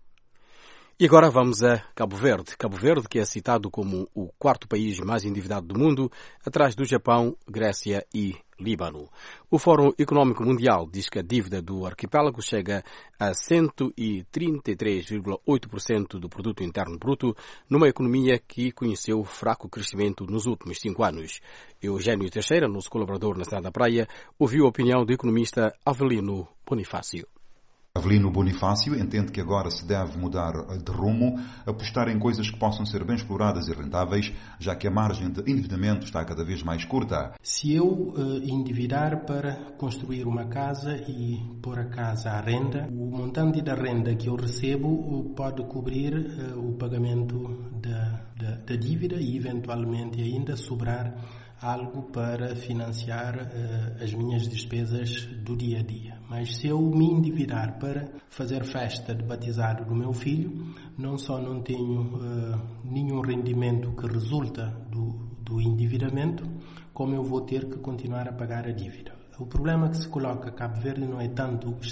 E agora vamos a Cabo Verde. Cabo Verde, que é citado como o quarto país mais endividado do mundo, atrás do Japão, Grécia e Líbano. O Fórum Económico Mundial diz que a dívida do arquipélago chega a 133,8% do produto interno bruto, numa economia que conheceu fraco crescimento nos últimos 5 anos. Eugênio Teixeira, nosso colaborador na Cidade da Praia, ouviu a opinião do economista Avelino Bonifácio. Avelino Bonifácio entende que agora se deve mudar de rumo, apostar em coisas que possam ser bem exploradas e rentáveis, já que a margem de endividamento está cada vez mais curta. Se eu endividar para construir uma casa e pôr a casa à renda, o montante da renda que eu recebo pode cobrir o pagamento da dívida e eventualmente ainda sobrar algo para financiar as minhas despesas do dia a dia. Mas se eu me endividar para fazer festa de batizado do meu filho, não só não tenho nenhum rendimento que resulta do endividamento, como eu vou ter que continuar a pagar a dívida. O problema que se coloca a Cabo Verde não é tanto os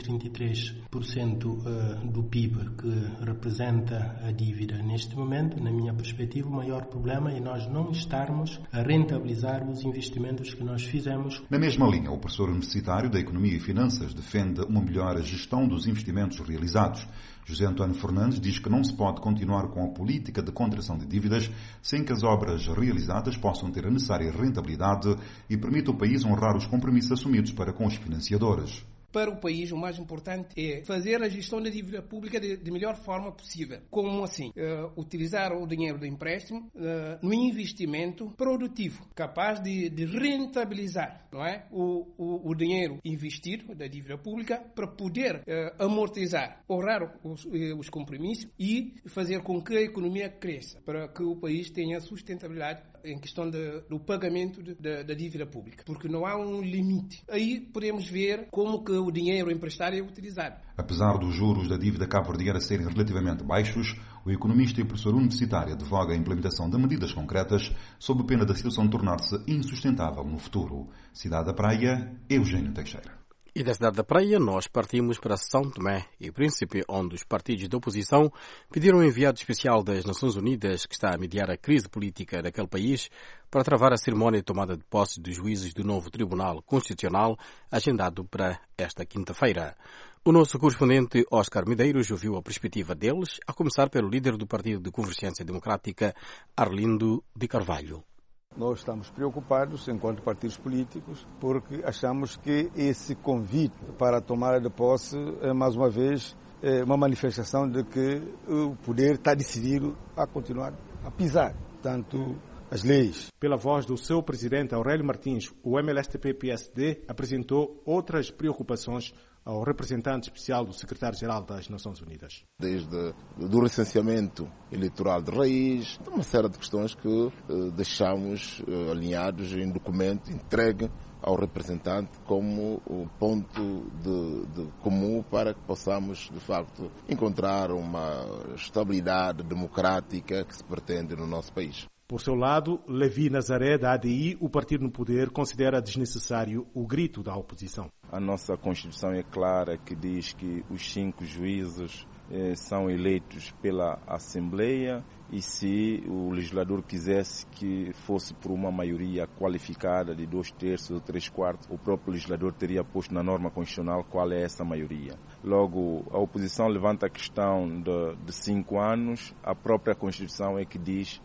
133% do PIB que representa a dívida neste momento. Na minha perspectiva, o maior problema é nós não estarmos a rentabilizar os investimentos que nós fizemos. Na mesma linha, o professor universitário da Economia e Finanças defende uma melhor gestão dos investimentos realizados. José António Fernandes diz que não se pode continuar com a política de contração de dívidas sem que as obras realizadas possam ter a necessária rentabilidade e permita ao país honrar os compromissos assumidos para com os financiadores. Para o país, o mais importante é fazer a gestão da dívida pública de melhor forma possível. Como assim? Utilizar o dinheiro do empréstimo no investimento produtivo, capaz de rentabilizar, não é? o dinheiro investido da dívida pública para poder amortizar, honrar os compromissos e fazer com que a economia cresça, para que o país tenha sustentabilidade em questão do pagamento da dívida pública, porque não há um limite. Aí podemos ver como que o dinheiro emprestado é utilizado. Apesar dos juros da dívida cabo-verdiana serem relativamente baixos, o economista e professor universitário advoga a implementação de medidas concretas sob pena da situação tornar-se insustentável no futuro. Cidade da Praia, Eugênio Teixeira. E da cidade da Praia, nós partimos para São Tomé e Príncipe, onde os partidos da oposição pediram um enviado especial das Nações Unidas, que está a mediar a crise política daquele país, para travar a cerimónia de tomada de posse dos juízes do novo Tribunal Constitucional, agendado para esta quinta-feira. O nosso correspondente Oscar Medeiros ouviu a perspectiva deles, a começar pelo líder do Partido de Convergência Democrática, Arlindo de Carvalho. Nós estamos preocupados, enquanto partidos políticos, porque achamos que esse convite para a tomada de posse é, mais uma vez, uma manifestação de que o poder está decidido a continuar a pisar, tanto as leis. Pela voz do seu presidente Aurélio Martins, o MLSTP-PSD apresentou outras preocupações ao representante especial do secretário-geral das Nações Unidas. Desde do recenseamento eleitoral de raiz, uma série de questões que deixamos alinhados em documento entregue ao representante como o ponto de comum para que possamos, de facto, encontrar uma estabilidade democrática que se pretende no nosso país. Por seu lado, Levi Nazaré, da ADI, o partido no poder, considera desnecessário o grito da oposição. A nossa Constituição é clara, que diz que os 5 juízes são eleitos pela Assembleia e se o legislador quisesse que fosse por uma maioria qualificada de 2/3 ou 3/4, o próprio legislador teria posto na norma constitucional qual é essa maioria. Logo, a oposição levanta a questão de 5 anos, a própria Constituição é que diz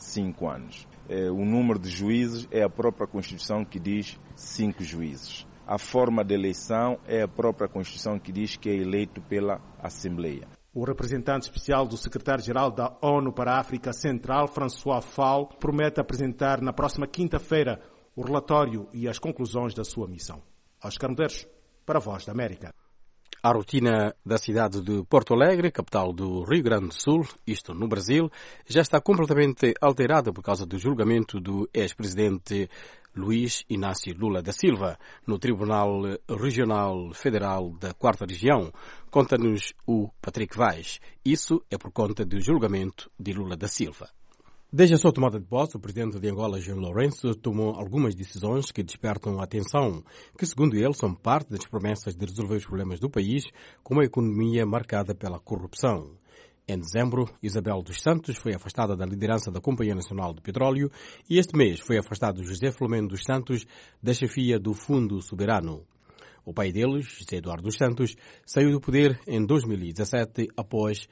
5 anos. O número de juízes é a própria Constituição que diz 5 juízes. A forma de eleição é a própria Constituição que diz que é eleito pela Assembleia. O representante especial do secretário-geral da ONU para a África Central, François Fall, promete apresentar na próxima quinta-feira o relatório e as conclusões da sua missão. Oscar Medeiros, para a Voz da América. A rotina da cidade de Porto Alegre, capital do Rio Grande do Sul, isto no Brasil, já está completamente alterada por causa do julgamento do ex-presidente Luiz Inácio Lula da Silva no Tribunal Regional Federal da 4ª Região. Conta-nos o Patrick Vaz. Isso é por conta do julgamento de Lula da Silva. Desde a sua tomada de posse, o presidente de Angola, João Lourenço, tomou algumas decisões que despertam a atenção, que, segundo ele, são parte das promessas de resolver os problemas do país com uma economia marcada pela corrupção. Em dezembro, Isabel dos Santos foi afastada da liderança da Companhia Nacional de Petróleo e este mês foi afastado José Filomeno dos Santos da chefia do Fundo Soberano. O pai deles, José Eduardo dos Santos, saiu do poder em 2017 após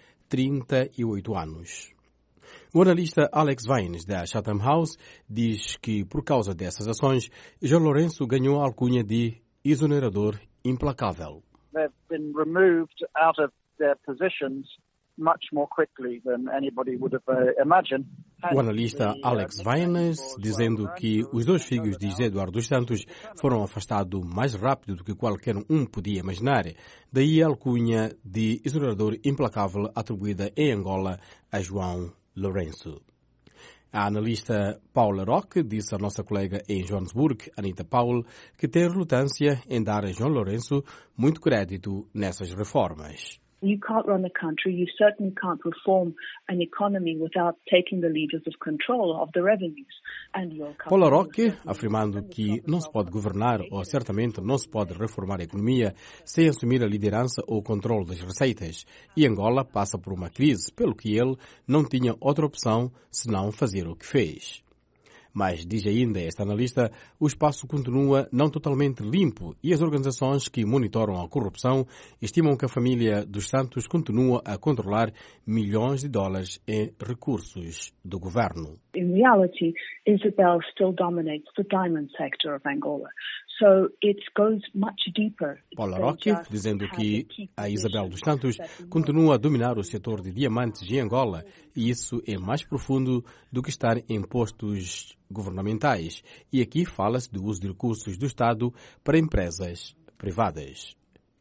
38 anos. O analista Alex Vines, da Chatham House, diz que, por causa dessas ações, João Lourenço ganhou a alcunha de exonerador implacável. they've been removed out of their positions much more quickly than anybody would have imagined. O analista Alex Vaines dizendo que os dois filhos de José Eduardo dos Santos foram afastados mais rápido do que qualquer um podia imaginar. Daí a alcunha de explorador implacável atribuída em Angola a João Lourenço. A analista Paula Roque disse à nossa colega em Johannesburg, Anita Powell, que tem relutância em dar a João Lourenço muito crédito nessas reformas. You can't run a country, you certainly can't reform an economy without taking the levers of control of the revenues. Paula Roque, afirmando que não se pode governar ou certamente não se pode reformar a economia sem assumir a liderança ou o controle das receitas. E Angola passa por uma crise, pelo que ele não tinha outra opção senão fazer o que fez. Mas, diz ainda esta analista, o espaço continua não totalmente limpo e as organizações que monitoram a corrupção estimam que a família dos Santos continua a controlar milhões de dólares em recursos do governo. In reality, Isabel still dominates the diamond sector of Angola. So it goes much deeper. Paula Roque, dizendo que a Isabel dos Santos continua a dominar o setor de diamantes em Angola e isso é mais profundo do que estar em postos governamentais. E aqui fala-se do uso de recursos do Estado para empresas privadas.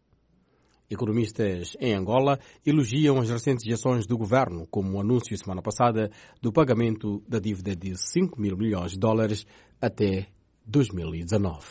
Economistas em Angola elogiam as recentes ações do governo, como o anúncio semana passada do pagamento da dívida de 5 mil milhões de dólares até 2019.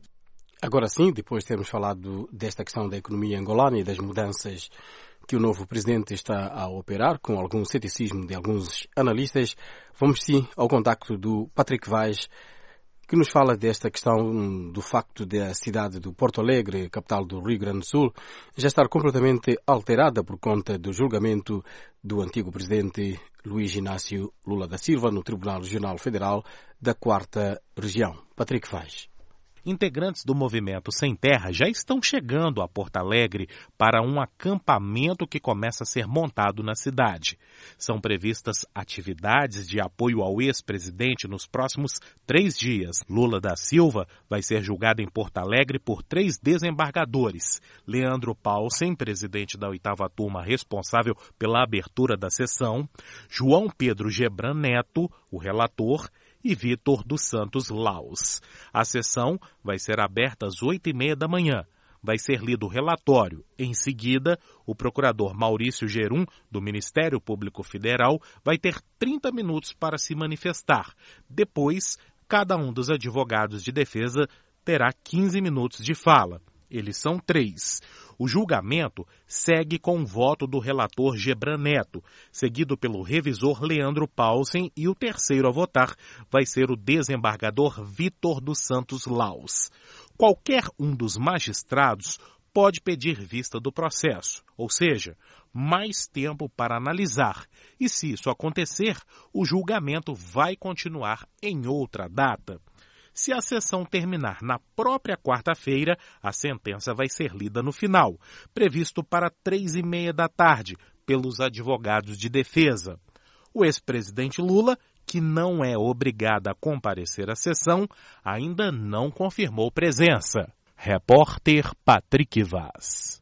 Agora sim, depois de termos falado desta questão da economia angolana e das mudanças que o novo presidente está a operar, com algum ceticismo de alguns analistas, vamos sim ao contacto do Patrick Vaz, que nos fala desta questão do facto da cidade do Porto Alegre, capital do Rio Grande do Sul, já estar completamente alterada por conta do julgamento do antigo presidente Luiz Inácio Lula da Silva no Tribunal Regional Federal da 4ª Região. Patrick Vaz. Integrantes do Movimento Sem Terra já estão chegando a Porto Alegre para um acampamento que começa a ser montado na cidade. São previstas atividades de apoio ao ex-presidente nos próximos 3 dias. Lula da Silva vai ser julgado em Porto Alegre por 3 desembargadores. Leandro Paulsen, presidente da 8ª turma responsável pela abertura da sessão, João Pedro Gebran Neto, o relator, e Vitor dos Santos Laus. A sessão vai ser aberta às 8h30 da manhã. Vai ser lido o relatório. Em seguida, o procurador Maurício Gerum, do Ministério Público Federal, vai ter 30 minutos para se manifestar. Depois, cada um dos advogados de defesa terá 15 minutos de fala. Eles são 3. O julgamento segue com o voto do relator Gebran Neto, seguido pelo revisor Leandro Paulsen, e o terceiro a votar vai ser o desembargador Vitor dos Santos Laus. Qualquer um dos magistrados pode pedir vista do processo, ou seja, mais tempo para analisar. E se isso acontecer, o julgamento vai continuar em outra data. Se a sessão terminar na própria quarta-feira, a sentença vai ser lida no final, previsto para 3h30 da tarde, pelos advogados de defesa. O ex-presidente Lula, que não é obrigado a comparecer à sessão, ainda não confirmou presença. Repórter Patrick Vaz.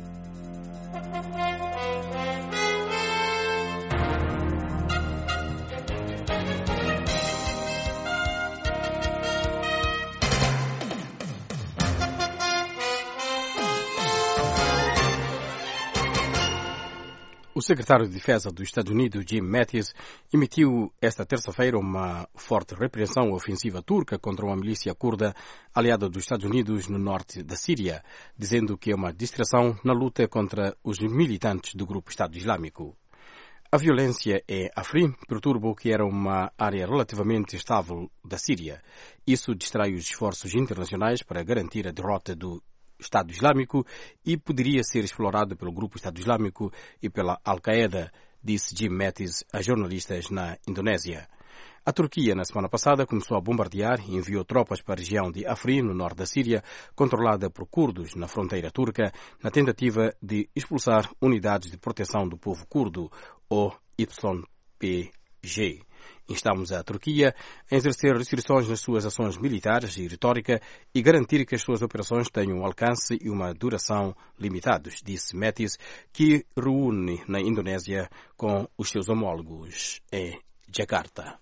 O secretário de Defesa dos Estados Unidos, Jim Mattis, emitiu esta terça-feira uma forte repreensão ofensiva turca contra uma milícia curda aliada dos Estados Unidos no norte da Síria, dizendo que é uma distração na luta contra os militantes do grupo Estado Islâmico. A violência em Afrin perturba o que era uma área relativamente estável da Síria. Isso distrai os esforços internacionais para garantir a derrota do Estado Islâmico e poderia ser explorado pelo grupo Estado Islâmico e pela Al-Qaeda, disse Jim Mattis a jornalistas na Indonésia. A Turquia, na semana passada, começou a bombardear e enviou tropas para a região de Afrin, no norte da Síria, controlada por curdos na fronteira turca, na tentativa de expulsar unidades de proteção do povo curdo, ou YPG. Instamos a Turquia a exercer restrições nas suas ações militares e retórica e garantir que as suas operações tenham um alcance e uma duração limitados, disse Metis, que reúne na Indonésia com os seus homólogos em Jakarta.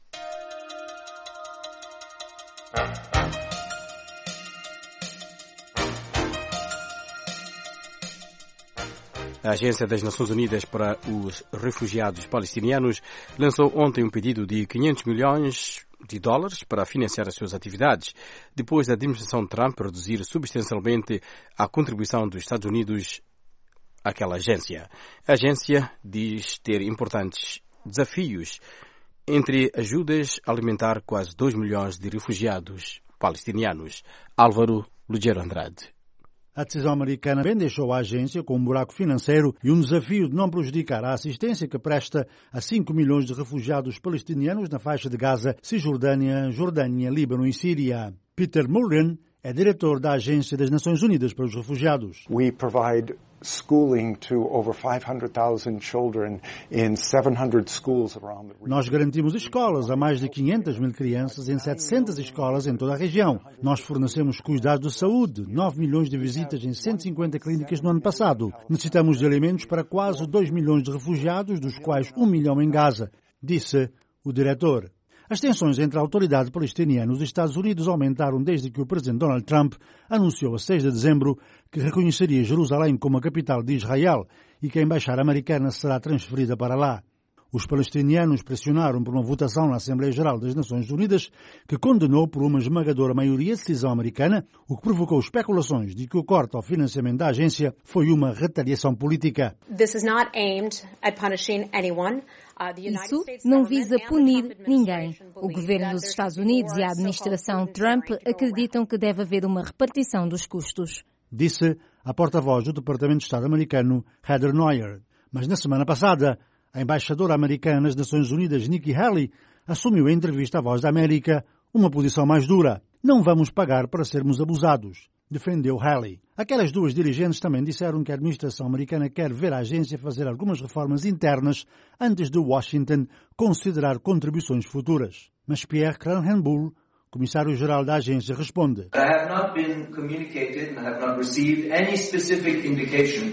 A Agência das Nações Unidas para os Refugiados Palestinianos lançou ontem um pedido de 500 milhões de dólares para financiar as suas atividades, depois da administração Trump reduzir substancialmente a contribuição dos Estados Unidos àquela agência. A agência diz ter importantes desafios, entre ajudas a alimentar quase 2 milhões de refugiados palestinianos. Álvaro Lugero Andrade. A decisão americana bem deixou a agência com um buraco financeiro e um desafio de não prejudicar a assistência que presta a 5 milhões de refugiados palestinianos na faixa de Gaza, Cisjordânia, Jordânia, Líbano e Síria. Peter Mullen é diretor da Agência das Nações Unidas para os Refugiados. We provide schooling to over 500,000 children in 700 schools around the region. Nós garantimos escolas a mais de 500 mil crianças em 700 escolas em toda a região. Nós fornecemos cuidados de saúde, 9 milhões de visitas em 150 clínicas no ano passado. Necessitamos de alimentos para quase 2 milhões de refugiados, dos quais 1 milhão em Gaza, disse o diretor. As tensões entre a autoridade palestiniana e os Estados Unidos aumentaram desde que o presidente Donald Trump anunciou a 6 de dezembro que reconheceria Jerusalém como a capital de Israel e que a embaixada americana será transferida para lá. Os palestinianos pressionaram por uma votação na Assembleia Geral das Nações Unidas que condenou por uma esmagadora maioria a decisão americana, o que provocou especulações de que o corte ao financiamento da agência foi uma retaliação política. This is not aimed at punishing anyone. Isso não visa punir ninguém. O governo dos Estados Unidos e a administração Trump acreditam que deve haver uma repartição dos custos, disse a porta-voz do Departamento de Estado americano, Heather Nauert. Mas na semana passada, a embaixadora americana nas Nações Unidas, Nikki Haley, assumiu em entrevista à Voz da América uma posição mais dura. Não vamos pagar para sermos abusados, defendeu Haley. Aquelas duas dirigentes também disseram que a administração americana quer ver a agência fazer algumas reformas internas antes de Washington considerar contribuições futuras. Mas Pierre Kranhenbuhl, comissário-geral da agência, responde: I have not been communicated and I have not received any specific indication.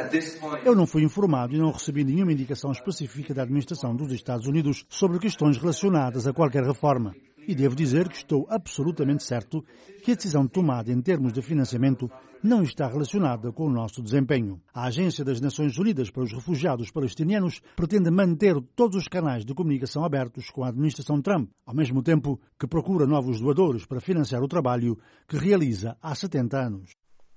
Eu não fui informado e não recebi nenhuma indicação específica da administração dos Estados Unidos sobre questões relacionadas a qualquer reforma. E devo dizer que estou absolutamente certo que a decisão tomada em termos de financiamento não está relacionada com o nosso desempenho. A Agência das Nações Unidas para os Refugiados Palestinianos pretende manter todos os canais de comunicação abertos com a administração Trump, ao mesmo tempo que procura novos doadores para financiar o trabalho que realiza há 70 anos.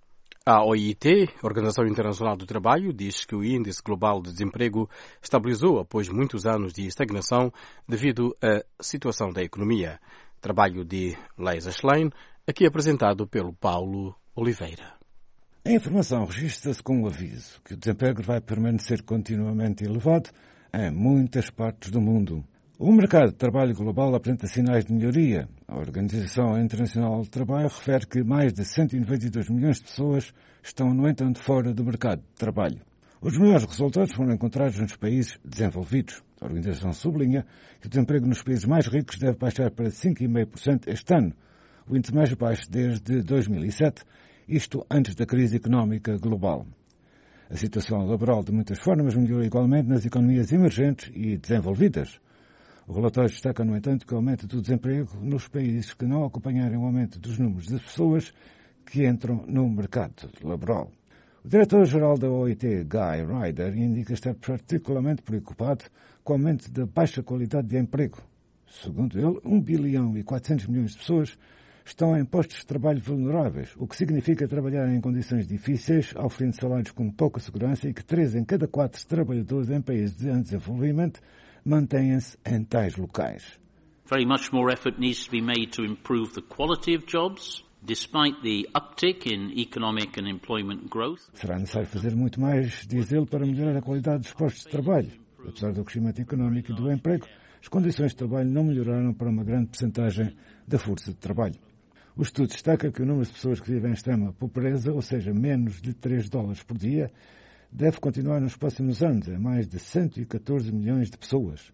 A OIT, Organização Internacional do Trabalho, diz que o índice global de desemprego estabilizou após muitos anos de estagnação devido à situação da economia. Trabalho de Leisa Schlein, aqui apresentado pelo Paulo Oliveira. A informação registra-se com o aviso que o desemprego vai permanecer continuamente elevado em muitas partes do mundo. O mercado de trabalho global apresenta sinais de melhoria. A Organização Internacional do Trabalho refere que mais de 192 milhões de pessoas estão, no entanto, fora do mercado de trabalho. Os melhores resultados foram encontrados nos países desenvolvidos. A organização sublinha que o desemprego nos países mais ricos deve baixar para 5,5% este ano, o índice mais baixo desde 2007, isto antes da crise económica global. A situação laboral, de muitas formas, melhorou igualmente nas economias emergentes e desenvolvidas. O relatório destaca, no entanto, que o aumento do desemprego nos países que não acompanharem o aumento dos números de pessoas que entram no mercado laboral. O diretor-geral da OIT, Guy Ryder, indica estar particularmente preocupado com o aumento da baixa qualidade de emprego. Segundo ele, 1 bilhão e 400 milhões de pessoas estão em postos de trabalho vulneráveis, o que significa trabalhar em condições difíceis, oferecendo salários com pouca segurança e que 3 em cada 4 trabalhadores em países de desenvolvimento mantêm-se em tais locais. Very much more effort needs to be made to improve the quality of jobs, despite the uptick in economic and employment growth. Será necessário fazer muito mais, diz ele, para melhorar a qualidade dos postos de trabalho. Apesar do crescimento económico e do emprego, as condições de trabalho não melhoraram para uma grande percentagem da força de trabalho. O estudo destaca que o número de pessoas que vivem em extrema pobreza, ou seja, menos de $3 por dia, deve continuar nos próximos anos, em mais de 114 milhões de pessoas.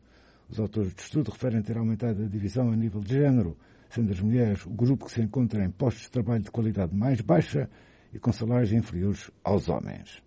Os autores do estudo referem ter aumentado a divisão a nível de género, sendo as mulheres o grupo que se encontra em postos de trabalho de qualidade mais baixa e com salários inferiores aos homens.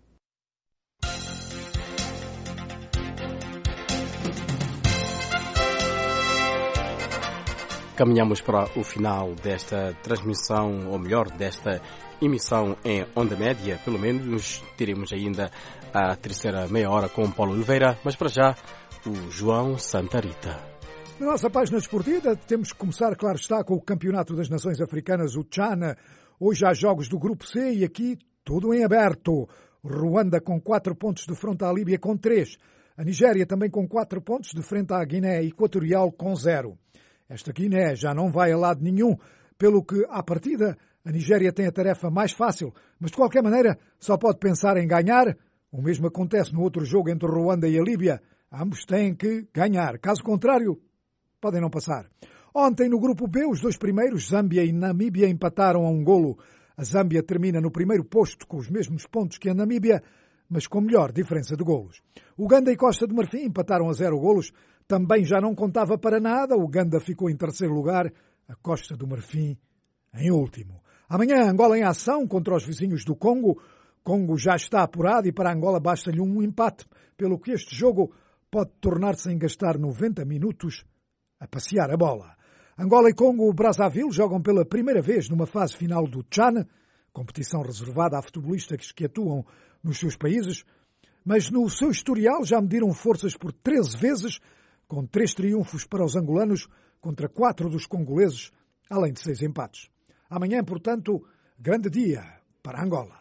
Caminhamos para o final desta transmissão, ou melhor, desta emissão em onda média. Pelo menos teremos ainda a terceira meia hora com Paulo Oliveira, mas para já o João Santa Rita. Na nossa página desportiva temos que começar, claro está, com o Campeonato das Nações Africanas, o Tchana. Hoje há jogos do Grupo C e aqui tudo em aberto. Ruanda com 4 pontos de frente à Líbia com 3. A Nigéria também com 4 pontos de frente à Guiné Equatorial com 0. Esta Guiné já não vai a lado nenhum, pelo que, à partida, a Nigéria tem a tarefa mais fácil, mas de qualquer maneira só pode pensar em ganhar. O mesmo acontece no outro jogo entre Ruanda e a Líbia. Ambos têm que ganhar. Caso contrário, podem não passar. Ontem, no grupo B, os 2 primeiros, Zâmbia e Namíbia, empataram a 1 golo. A Zâmbia termina no primeiro posto com os mesmos pontos que a Namíbia, mas com melhor diferença de golos. Uganda e Costa de Marfim empataram a 0 golos. Também já não contava para nada. Uganda ficou em terceiro lugar, a Costa do Marfim em último. Amanhã, Angola em ação contra os vizinhos do Congo. Congo já está apurado e para Angola basta-lhe um empate, pelo que este jogo pode tornar-se em gastar 90 minutos a passear a bola. Angola e Congo-Brazzaville jogam pela primeira vez numa fase final do CHAN, competição reservada a futebolistas que atuam nos seus países, mas no seu historial já mediram forças por 13 vezes, com 3 triunfos para os angolanos contra 4 dos congoleses, além de 6 empates. Amanhã, portanto, grande dia para Angola.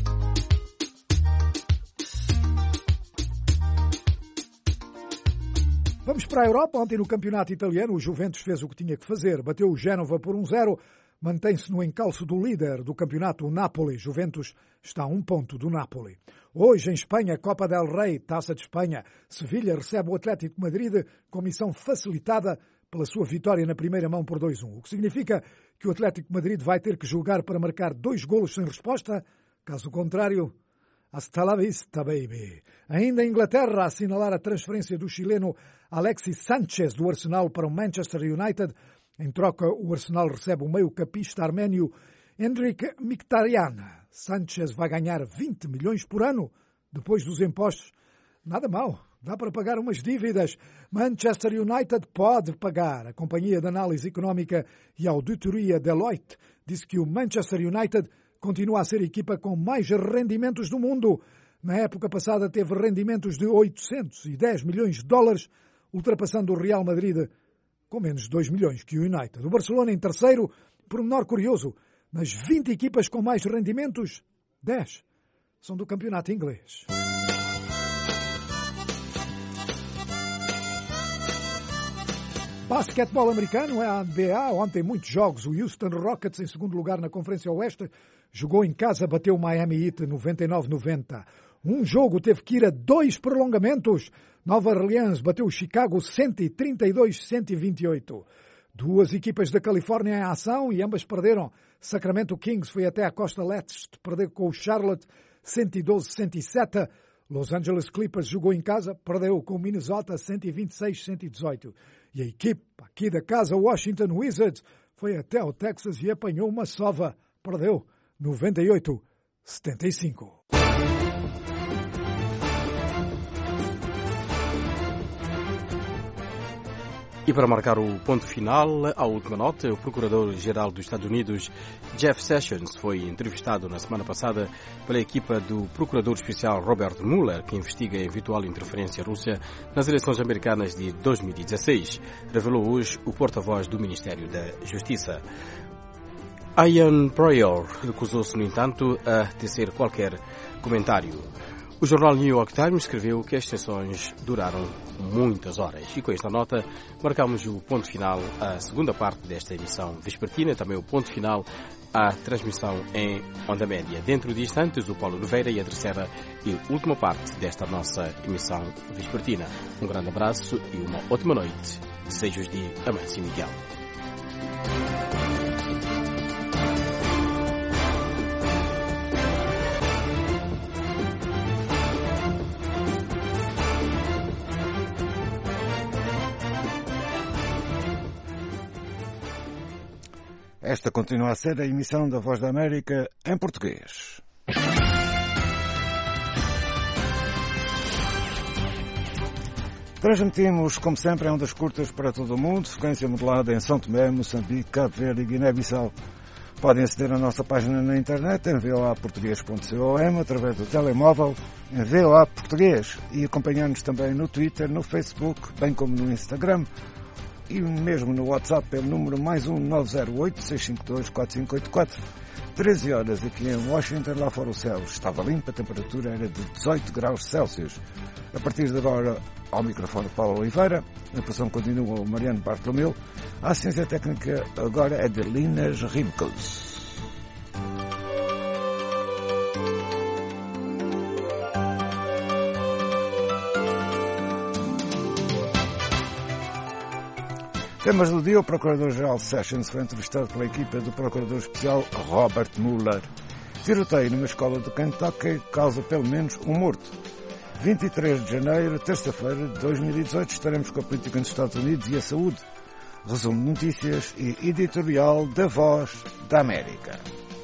Vamos para a Europa. Ontem no campeonato italiano o Juventus fez o que tinha que fazer. Bateu o Génova por 1-0. Mantém-se no encalço do líder do campeonato, o Napoli. Juventus está a 1 ponto do Napoli. Hoje, em Espanha, Copa del Rey, Taça de Espanha. Sevilha recebe o Atlético de Madrid com missão facilitada pela sua vitória na primeira mão por 2-1. O que significa que o Atlético de Madrid vai ter que jogar para marcar 2 golos sem resposta. Caso contrário, hasta la vista, baby. Ainda em Inglaterra, a assinalar a transferência do chileno Alexis Sánchez do Arsenal para o Manchester United. Em troca, o Arsenal recebe o meio-campista arménio Henrik Mkhitaryan. Sánchez vai ganhar 20 milhões por ano depois dos impostos. Nada mal, dá para pagar umas dívidas. Manchester United pode pagar. A companhia de análise económica e auditoria Deloitte disse que o Manchester United continua a ser a equipa com mais rendimentos do mundo. Na época passada teve rendimentos de 810 milhões de dólares, ultrapassando o Real Madrid com menos de 2 milhões que o United. O Barcelona em terceiro, por menor curioso, nas 20 equipas com mais rendimentos, 10 são do campeonato inglês. Basquetebol americano, a NBA, ontem muitos jogos. O Houston Rockets em segundo lugar na Conferência Oeste, jogou em casa, bateu o Miami Heat 99-90. Um jogo teve que ir a 2 prolongamentos. Nova Orleans bateu o Chicago 132-128. 2 equipas da Califórnia em ação e ambas perderam. Sacramento Kings foi até a costa leste, perdeu com o Charlotte 112-107. Los Angeles Clippers jogou em casa, perdeu com o Minnesota 126-118. E a equipe aqui da casa, Washington Wizards, foi até ao Texas e apanhou uma sova, perdeu 98-75. E para marcar o ponto final, a última nota, o Procurador-Geral dos Estados Unidos, Jeff Sessions, foi entrevistado na semana passada pela equipa do Procurador Especial Robert Mueller, que investiga a eventual interferência russa nas eleições americanas de 2016, revelou hoje o porta-voz do Ministério da Justiça. Ian Pryor recusou-se, no entanto, a tecer qualquer comentário. O jornal New York Times escreveu que as sessões duraram muitas horas. E com esta nota, marcamos o ponto final à segunda parte desta emissão vespertina, também o ponto final à transmissão em onda média. Dentro de instantes, o Paulo Oliveira e a terceira e última parte desta nossa emissão vespertina. Um grande abraço e uma ótima noite. Desejos de Amâncio Miguel. Esta continua a ser a emissão da Voz da América em português. Transmitimos, como sempre, em ondas curtas para todo o mundo, frequência modulada em São Tomé, Moçambique, Cabo Verde e Guiné-Bissau. Podem aceder à nossa página na internet em voaportugues.com, através do telemóvel em VOA Português, e acompanhar-nos também no Twitter, no Facebook, bem como no Instagram e mesmo no WhatsApp pelo número +1 908 652 4584. 13 horas aqui em Washington, lá fora o céu estava limpo, a temperatura era de 18 graus Celsius. A partir de agora, ao microfone Paulo Oliveira, a produção continua o Mariano Bartolomeu, a assistência técnica agora é de Linas Ribcos. Temas do dia: o Procurador-Geral Sessions foi entrevistado pela equipa do Procurador Especial Robert Mueller. Tiroteio numa escola do Kentucky causa pelo menos um morto. 23 de janeiro, terça-feira de 2018, estaremos com a política nos Estados Unidos e a saúde. Resumo de notícias e editorial da Voz da América.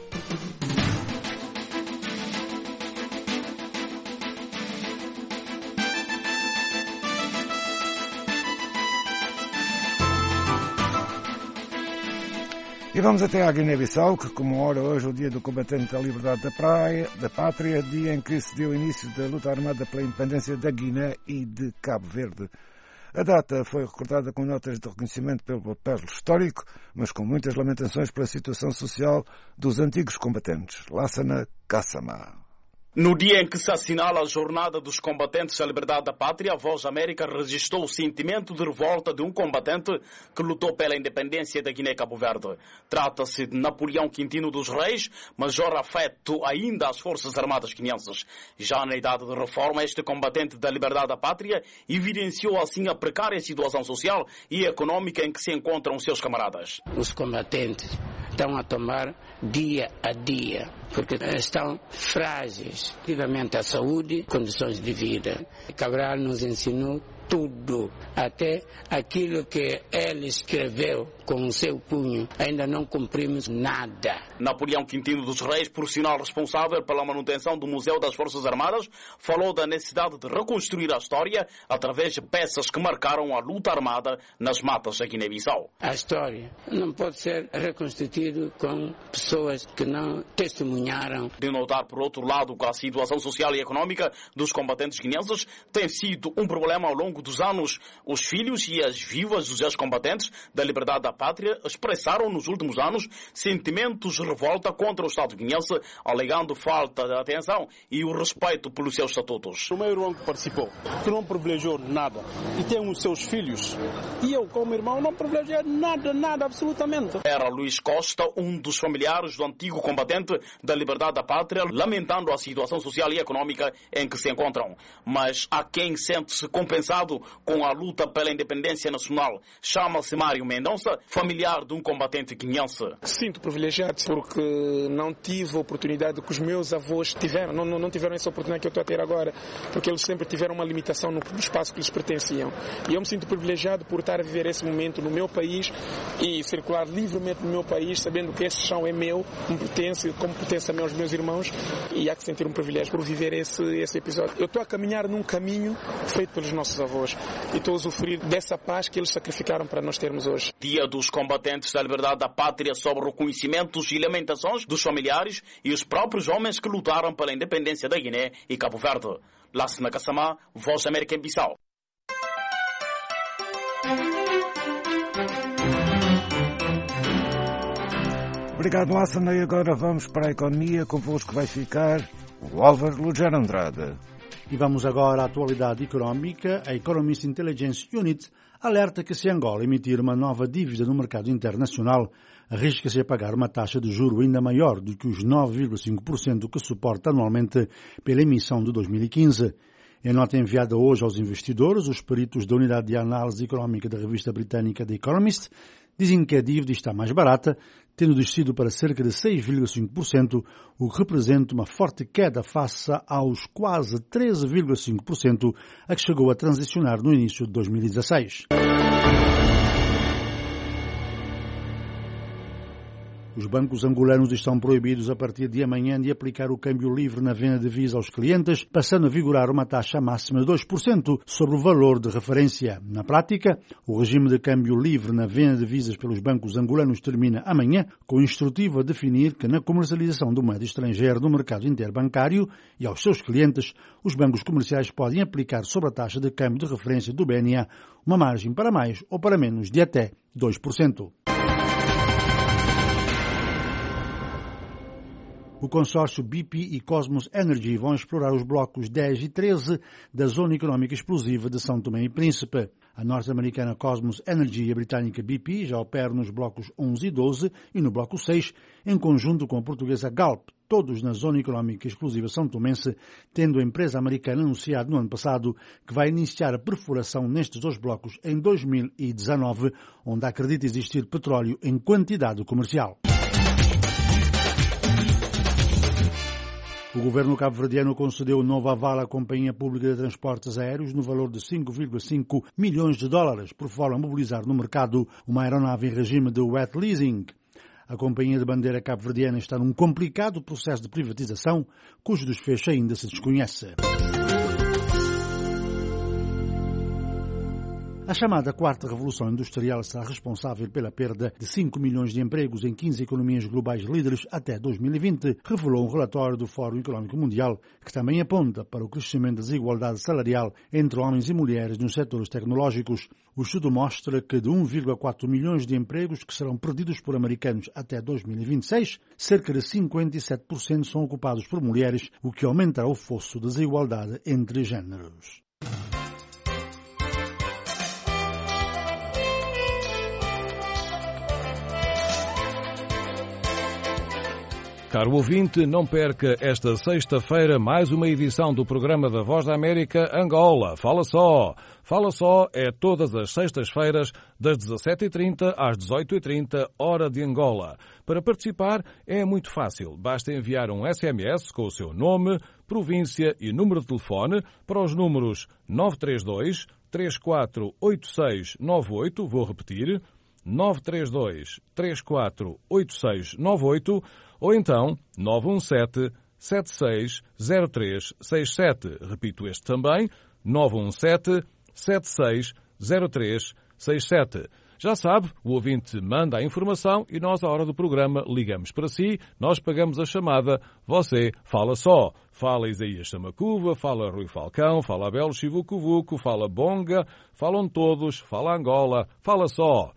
E vamos até à Guiné-Bissau, que comemora hoje o Dia do Combatente da Liberdade da Pátria, dia em que se deu início da luta armada pela independência da Guiné e de Cabo Verde. A data foi recordada com notas de reconhecimento pelo papel histórico, mas com muitas lamentações pela situação social dos antigos combatentes. Lassana Kassama. No dia em que se assinala a Jornada dos Combatentes da Liberdade da Pátria, a Voz da América registrou o sentimento de revolta de um combatente que lutou pela independência da Guiné e Cabo Verde. Trata-se de Napoleão Quintino dos Reis, major afeto ainda às Forças Armadas guineenses. Já na idade de reforma, este combatente da liberdade da pátria evidenciou assim a precária situação social e econômica em que se encontram seus camaradas. Os combatentes estão a tomar dia a dia, porque estão frágeis relativamente à saúde, condições de vida. Cabral nos ensinou tudo, até aquilo que ele escreveu com o seu punho. Ainda não cumprimos nada. Napoleão Quintino dos Reis, profissional responsável pela manutenção do Museu das Forças Armadas, falou da necessidade de reconstruir a história através de peças que marcaram a luta armada nas matas da Guiné-Bissau. A história não pode ser reconstituída com pessoas que não testemunharam. De notar, por outro lado, que a situação social e econômica dos combatentes guineenses tem sido um problema ao longo dos anos. Os filhos e as vivas dos ex-combatentes da liberdade da pátria expressaram nos últimos anos sentimentos de revolta contra o Estado guineense, alegando falta de atenção e o respeito pelos seus estatutos. O meu irmão que participou, que não privilegiou nada, e tem os seus filhos, e eu como irmão não privilegiei nada, absolutamente. Era Luís Costa, um dos familiares do antigo combatente da liberdade da pátria, lamentando a situação social e econômica em que se encontram. Mas há quem sente-se compensado com a luta pela independência nacional. Chama-se Mário Mendonça, familiar de um combatente guineense. Sinto privilegiado porque não tive a oportunidade que os meus avós tiveram. Não tiveram essa oportunidade que eu estou a ter agora, porque eles sempre tiveram uma limitação no espaço que lhes pertenciam. E eu me sinto privilegiado por estar a viver esse momento no meu país e circular livremente no meu país, sabendo que esse chão é meu, como pertence também aos meus irmãos, e há que sentir um privilégio por viver esse episódio. Eu estou a caminhar num caminho feito pelos nossos avós e estou a usufruir dessa paz que eles sacrificaram para nós termos hoje. Dia dos Combatentes da Liberdade da Pátria, sobre reconhecimentos e lamentações dos familiares e os próprios homens que lutaram pela independência da Guiné e Cabo Verde. Lassana Kassama, Voz da América em Bissau. Obrigado, Lassana. E agora vamos para a economia. Convosco vai ficar o Álvaro Lugero Andrade. E vamos agora à atualidade económica. A Economist Intelligence Unit alerta que se Angola emitir uma nova dívida no mercado internacional, arrisca-se a pagar uma taxa de juro ainda maior do que os 9,5% que suporta anualmente pela emissão de 2015. Em nota enviada hoje aos investidores, os peritos da Unidade de Análise Económica da revista britânica The Economist dizem que a dívida está mais barata, tendo descido para cerca de 6,5%, o que representa uma forte queda face aos quase 13,5% a que chegou a transicionar no início de 2016. Os bancos angolanos estão proibidos a partir de amanhã de aplicar o câmbio livre na venda de Visa aos clientes, passando a vigorar uma taxa máxima de 2% sobre o valor de referência. Na prática, o regime de câmbio livre na venda de Visas pelos bancos angolanos termina amanhã, com o instrutivo a definir que na comercialização de moeda estrangeira no mercado interbancário e aos seus clientes, os bancos comerciais podem aplicar sobre a taxa de câmbio de referência do BNA uma margem para mais ou para menos de até 2%. O consórcio BP e Cosmos Energy vão explorar os blocos 10 e 13 da Zona Económica Explosiva de São Tomé e Príncipe. A norte-americana Cosmos Energy e a britânica BP já operam nos blocos 11 e 12 e no bloco 6, em conjunto com a portuguesa Galp, todos na Zona Económica Exclusiva São Tomense, tendo a empresa americana anunciado no ano passado que vai iniciar a perfuração nestes dois blocos em 2019, onde acredita existir petróleo em quantidade comercial. O governo cabo-verdiano concedeu um novo aval à Companhia Pública de Transportes Aéreos no valor de 5,5 milhões de dólares, por forma a mobilizar no mercado uma aeronave em regime de wet leasing. A companhia de bandeira cabo-verdiana está num complicado processo de privatização, cujo desfecho ainda se desconhece. A chamada Quarta Revolução Industrial será responsável pela perda de 5 milhões de empregos em 15 economias globais líderes até 2020, revelou um relatório do Fórum Económico Mundial, que também aponta para o crescimento da desigualdade salarial entre homens e mulheres nos setores tecnológicos. O estudo mostra que de 1,4 milhões de empregos que serão perdidos por americanos até 2026, cerca de 57% são ocupados por mulheres, o que aumentará o fosso de desigualdade entre géneros. Caro ouvinte, não perca esta sexta-feira mais uma edição do programa da Voz da América Angola. Fala só! Fala só é todas as sextas-feiras das 17h30 às 18h30, hora de Angola. Para participar é muito fácil. Basta enviar um SMS com o seu nome, província e número de telefone para os números 932 348698, vou repetir, 932 348698, ou então 917-760367. Repito este também, 917-760367. Já sabe, o ouvinte manda a informação e nós, à hora do programa, ligamos para si, nós pagamos a chamada, você fala só. Fala Isaías Samacuva, fala Rui Falcão, fala Abel Chivucuvuco, fala Bonga, falam todos, fala Angola, fala só.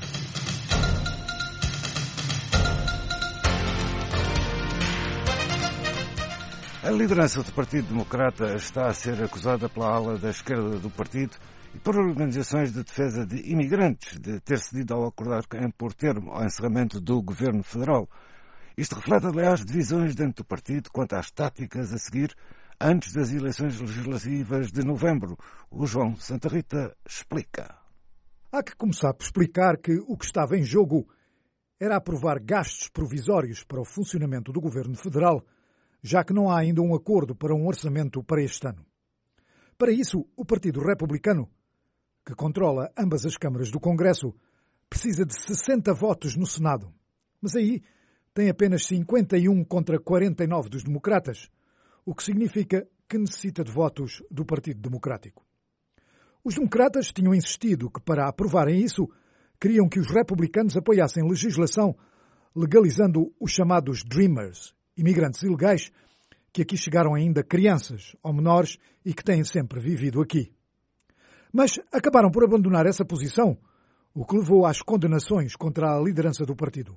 A liderança do Partido Democrata está a ser acusada pela ala da esquerda do partido e por organizações de defesa de imigrantes de ter cedido ao acordar em pôr termo ao encerramento do governo federal. Isto reflete, aliás, divisões dentro do partido quanto às táticas a seguir antes das eleições legislativas de novembro. O João Santa Rita explica. Há que começar por explicar que o que estava em jogo era aprovar gastos provisórios para o funcionamento do governo federal, já que não há ainda um acordo para um orçamento para este ano. Para isso, o Partido Republicano, que controla ambas as câmaras do Congresso, precisa de 60 votos no Senado. Mas aí tem apenas 51 contra 49 dos democratas, o que significa que necessita de votos do Partido Democrático. Os democratas tinham insistido que, para aprovarem isso, queriam que os republicanos apoiassem legislação legalizando os chamados Dreamers, imigrantes ilegais, que aqui chegaram ainda crianças ou menores e que têm sempre vivido aqui. Mas acabaram por abandonar essa posição, o que levou às condenações contra a liderança do partido.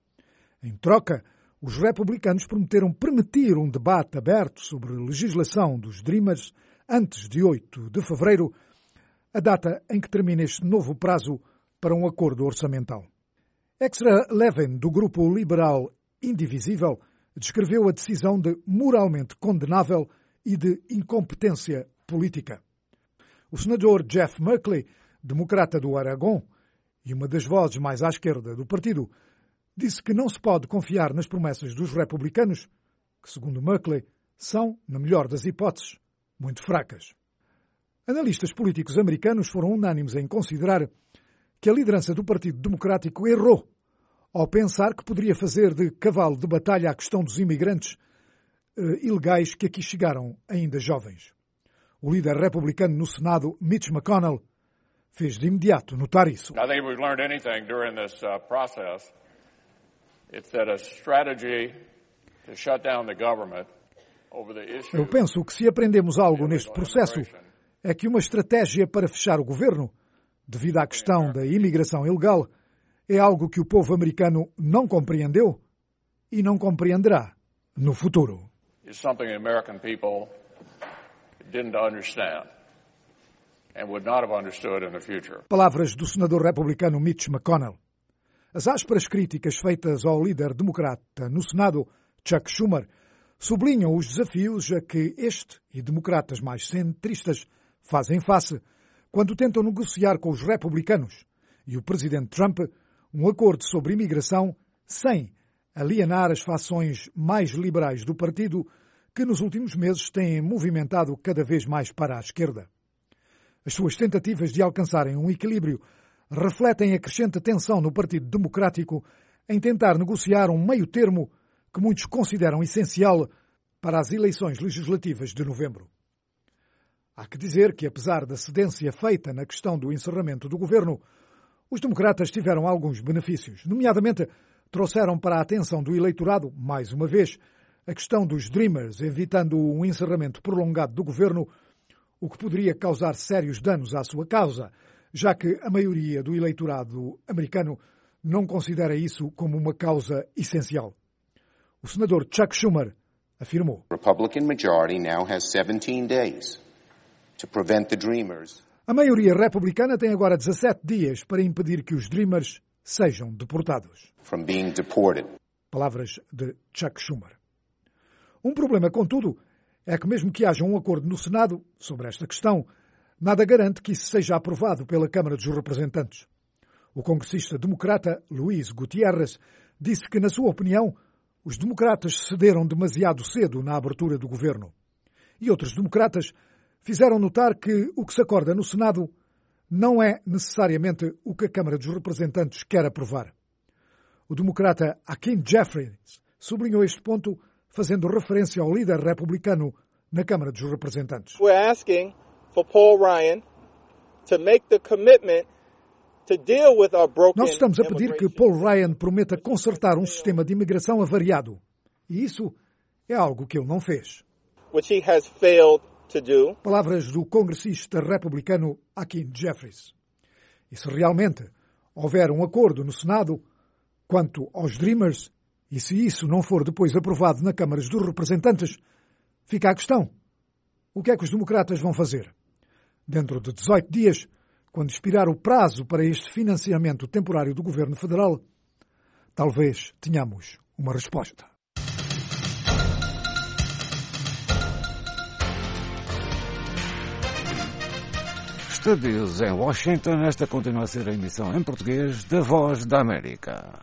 Em troca, os republicanos prometeram permitir um debate aberto sobre legislação dos Dreamers antes de 8 de fevereiro, a data em que termina este novo prazo para um acordo orçamental. Extra Levin, do grupo liberal Indivisível, descreveu a decisão de moralmente condenável e de incompetência política. O senador Jeff Merkley, democrata do Aragão e uma das vozes mais à esquerda do partido, disse que não se pode confiar nas promessas dos republicanos, que, segundo Merkley, são, na melhor das hipóteses, muito fracas. Analistas políticos americanos foram unânimes em considerar que a liderança do Partido Democrático errou ao pensar que poderia fazer de cavalo de batalha a questão dos imigrantes ilegais que aqui chegaram ainda jovens. O líder republicano no Senado, Mitch McConnell, fez de imediato notar isso. I think if we've learned anything during this process, it's that a strategy to shut down the government over the issue. Eu penso que se aprendemos algo neste processo é que uma estratégia para fechar o governo, devido à questão da imigração ilegal, é algo que o povo americano não compreendeu e não compreenderá no futuro. It's something the American people didn't understand and would not have understood in the future. Palavras do senador republicano Mitch McConnell. As ásperas críticas feitas ao líder democrata no Senado, Chuck Schumer, sublinham os desafios a que este e democratas mais centristas fazem face quando tentam negociar com os republicanos e o presidente Trump um acordo sobre imigração sem alienar as fações mais liberais do partido que nos últimos meses têm movimentado cada vez mais para a esquerda. As suas tentativas de alcançarem um equilíbrio refletem a crescente tensão no Partido Democrático em tentar negociar um meio-termo que muitos consideram essencial para as eleições legislativas de novembro. Há que dizer que, apesar da cedência feita na questão do encerramento do governo, os democratas tiveram alguns benefícios. Nomeadamente, trouxeram para a atenção do eleitorado, mais uma vez, a questão dos Dreamers, evitando um encerramento prolongado do governo, o que poderia causar sérios danos à sua causa, já que a maioria do eleitorado americano não considera isso como uma causa essencial. O senador Chuck Schumer afirmou: Republican majority now has 17 days to prevent the Dreamers. A maioria republicana tem agora 17 dias para impedir que os Dreamers sejam deportados. From being deported. Palavras de Chuck Schumer. Um problema, contudo, é que mesmo que haja um acordo no Senado sobre esta questão, nada garante que isso seja aprovado pela Câmara dos Representantes. O congressista democrata Luis Gutiérrez disse que, na sua opinião, os democratas cederam demasiado cedo na abertura do governo. E outros democratas fizeram notar que o que se acorda no Senado não é necessariamente o que a Câmara dos Representantes quer aprovar. O democrata Hakeem Jeffries sublinhou este ponto, fazendo referência ao líder republicano na Câmara dos Representantes. We're asking for Paul Ryan to make the commitment to deal with our broken. Nós estamos a pedir que Paul Ryan prometa consertar um sistema de imigração avariado. E isso é algo que ele não fez. Which he has failed to do. Palavras do congressista republicano Hakeem Jeffries. E se realmente houver um acordo no Senado quanto aos Dreamers, e se isso não for depois aprovado na Câmara dos Representantes, fica a questão: o que é que os democratas vão fazer? Dentro de 18 dias, quando expirar o prazo para este financiamento temporário do Governo Federal, talvez tenhamos uma resposta. Estúdios em Washington, esta continua a ser a emissão em português da Voz da América.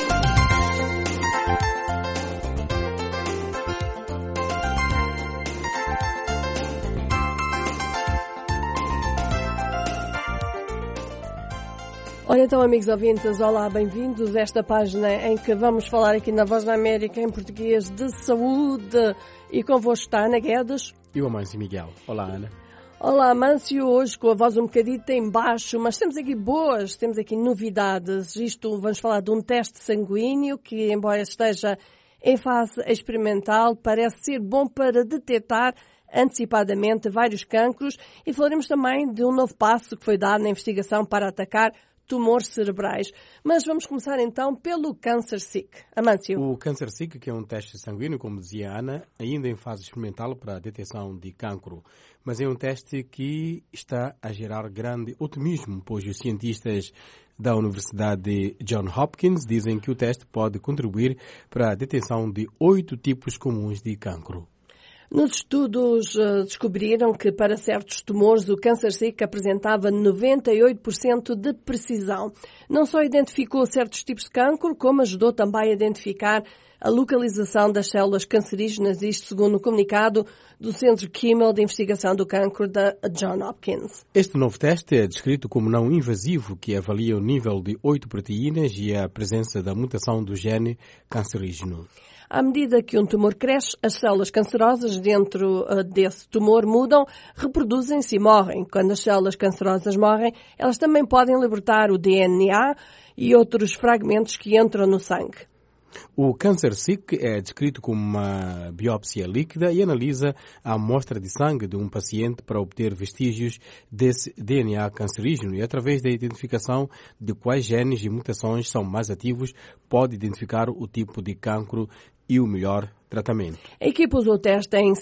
Olha então, amigos ouvintes, olá, bem-vindos a esta página em que vamos falar aqui na Voz da América em português de saúde. E convosco está Ana Guedes. E o Amâncio Miguel. Olá, Ana. Olá, Amâncio, hoje com a voz um bocadinho em baixo, mas temos aqui novidades. Vamos falar de um teste sanguíneo que, embora esteja em fase experimental, parece ser bom para detectar antecipadamente vários cancros, e falaremos também de um novo passo que foi dado na investigação para atacar tumores cerebrais. Mas vamos começar então pelo Cancer-Seq. Amâncio. O Cancer-Seq, que é um teste sanguíneo, como dizia a Ana, ainda em fase experimental para a detecção de cancro. Mas é um teste que está a gerar grande otimismo, pois os cientistas da Universidade de Johns Hopkins dizem que o teste pode contribuir para a detecção de 8 tipos comuns de cancro. Nos estudos descobriram que para certos tumores o câncer-sic apresentava 98% de precisão. Não só identificou certos tipos de cancro, como ajudou também a identificar a localização das células cancerígenas, isto segundo o comunicado do Centro Kimmel de Investigação do Cancro da Johns Hopkins. Este novo teste é descrito como não invasivo, que avalia o nível de 8 proteínas e a presença da mutação do gene cancerígeno. À medida que um tumor cresce, as células cancerosas dentro desse tumor mudam, reproduzem-se e morrem. Quando as células cancerosas morrem, elas também podem libertar o DNA e outros fragmentos que entram no sangue. O câncer-sic é descrito como uma biópsia líquida e analisa a amostra de sangue de um paciente para obter vestígios desse DNA cancerígeno e, através da identificação de quais genes e mutações são mais ativos, pode identificar o tipo de cancro e o melhor tratamento. A equipa usou o teste em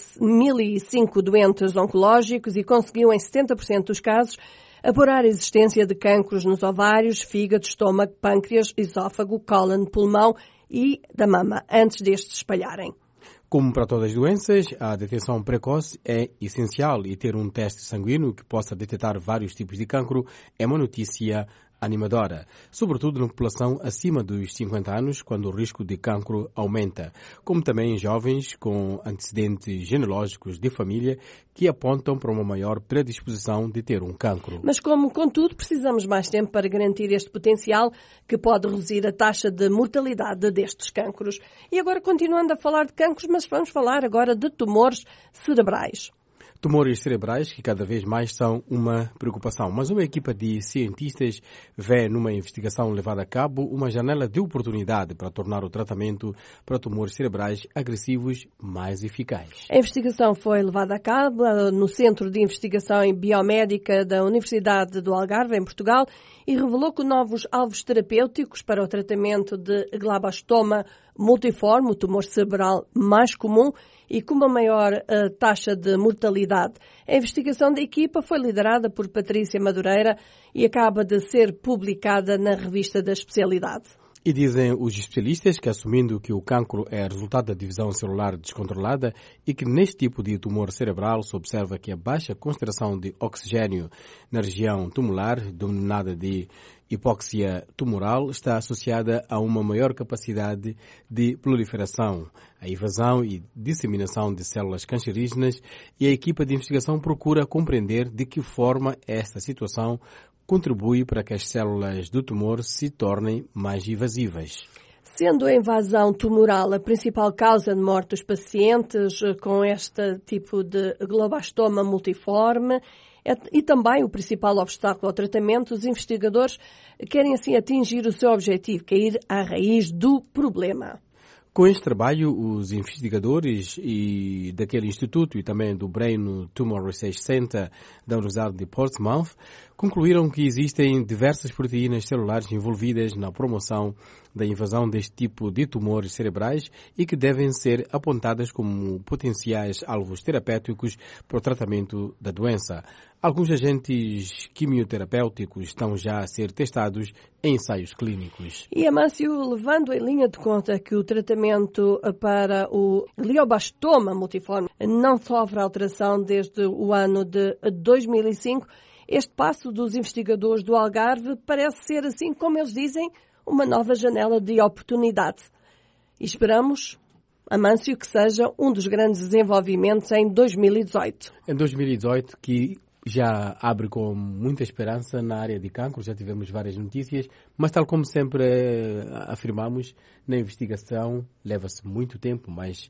1.005 doentes oncológicos e conseguiu, em 70% dos casos, apurar a existência de cancros nos ovários, fígado, estômago, pâncreas, esófago, cólon, pulmão e da mama, antes destes se espalharem. Como para todas as doenças, a detecção precoce é essencial e ter um teste sanguíneo que possa detectar vários tipos de cancro é uma notícia animadora, sobretudo na população acima dos 50 anos, quando o risco de cancro aumenta, como também em jovens com antecedentes genealógicos de família que apontam para uma maior predisposição de ter um cancro. Mas como, contudo, precisamos mais tempo para garantir este potencial que pode reduzir a taxa de mortalidade destes cancros. E agora, continuando a falar de cancros, mas vamos falar agora de tumores cerebrais. Tumores cerebrais que cada vez mais são uma preocupação, mas uma equipa de cientistas vê numa investigação levada a cabo uma janela de oportunidade para tornar o tratamento para tumores cerebrais agressivos mais eficaz. A investigação foi levada a cabo no Centro de Investigação em Biomédica da Universidade do Algarve, em Portugal, e revelou que novos alvos terapêuticos para o tratamento de glioblastoma multiforme, o tumor cerebral mais comum e com uma maior taxa de mortalidade. A investigação da equipa foi liderada por Patrícia Madureira e acaba de ser publicada na revista da especialidade. E dizem os especialistas que, assumindo que o cancro é resultado da divisão celular descontrolada e que neste tipo de tumor cerebral se observa que a baixa concentração de oxigênio na região tumoral, denominada de hipóxia tumoral, está associada a uma maior capacidade de proliferação, a invasão e disseminação de células cancerígenas, e a equipa de investigação procura compreender de que forma esta situação contribui para que as células do tumor se tornem mais invasivas. Sendo a invasão tumoral a principal causa de morte dos pacientes com este tipo de glioblastoma multiforme e também o principal obstáculo ao tratamento, os investigadores querem assim atingir o seu objetivo, que é ir à raiz do problema. Com este trabalho, os investigadores daquele instituto e também do Brain Tumor Research Center da Universidade de Portsmouth concluíram que existem diversas proteínas celulares envolvidas na promoção da invasão deste tipo de tumores cerebrais e que devem ser apontadas como potenciais alvos terapêuticos para o tratamento da doença. Alguns agentes quimioterapêuticos estão já a ser testados em ensaios clínicos. E, Amâncio, levando em linha de conta que o tratamento para o glioblastoma multiforme não sofre alteração desde o ano de 2005, este passo dos investigadores do Algarve parece ser, assim como eles dizem, uma nova janela de oportunidade. E esperamos, Amâncio, que seja um dos grandes desenvolvimentos em 2018. Em 2018, que já abre com muita esperança na área de cancro, já tivemos várias notícias, mas tal como sempre afirmamos, na investigação leva-se muito tempo, mas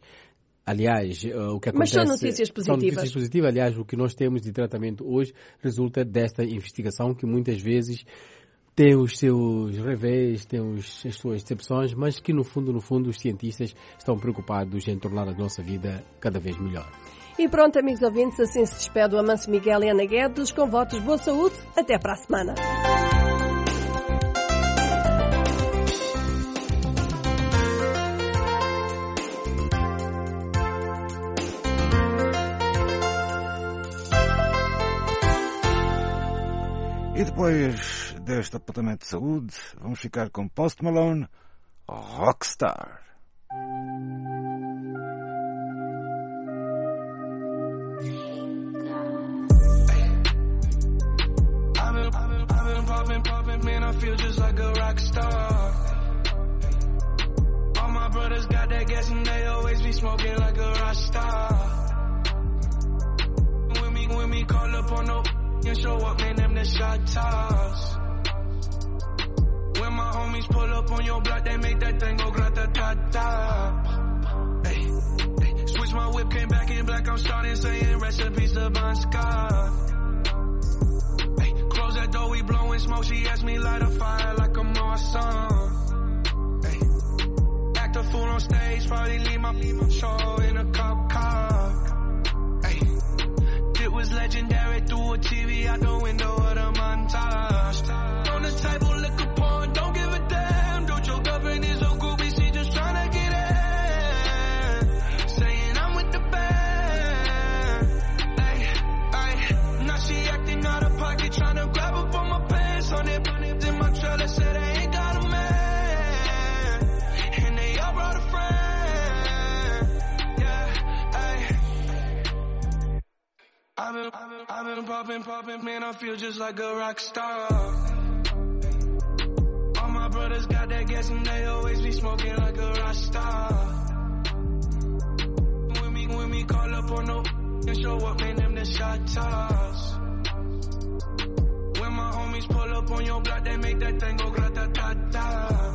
aliás, o que acontece... Mas são notícias positivas. São notícias positivas. Aliás, o que nós temos de tratamento hoje resulta desta investigação que muitas vezes tem os seus revés, tem as suas decepções, mas que no fundo, os cientistas estão preocupados em tornar a nossa vida cada vez melhor. E pronto, amigos ouvintes, assim se despede o Amâncio Miguel e Ana Guedes com votos de boa saúde. Até para a semana. E depois deste apontamento de saúde, vamos ficar com Post Malone, Rockstar. smoking like a Rasta. When me call up on no and show up, man, them the shot toss. When my homies pull up on your block, they make that thing go grata-ta-ta. Hey, hey, switch my whip, came back in black, I'm starting saying recipes to Bon Scott. Hey, close that door, we blowing smoke, she asked me light a fire like a Marsan. Hey, act a fool on stage, probably leave my show in a cop car. Hey, it was legendary through a TV out the window of the montage. On the table, liquor porn, don't give a damn. Don't your girlfriend is a groupie, she just tryna get in. Saying I'm with the band. Ay, ay, now she acting out of pocket, tryna grab up on my pants. On it, in my trailer, said they ain't got a man. And they all brought a friend. Yeah, ay. I've been popping, man, I feel just like a rock star. All my brothers got that gas and they always be smoking like a Rasta. When me call up on no and show up, man, them the shot toss. When my homies pull up on your block, they make that thing go grata-ta-ta.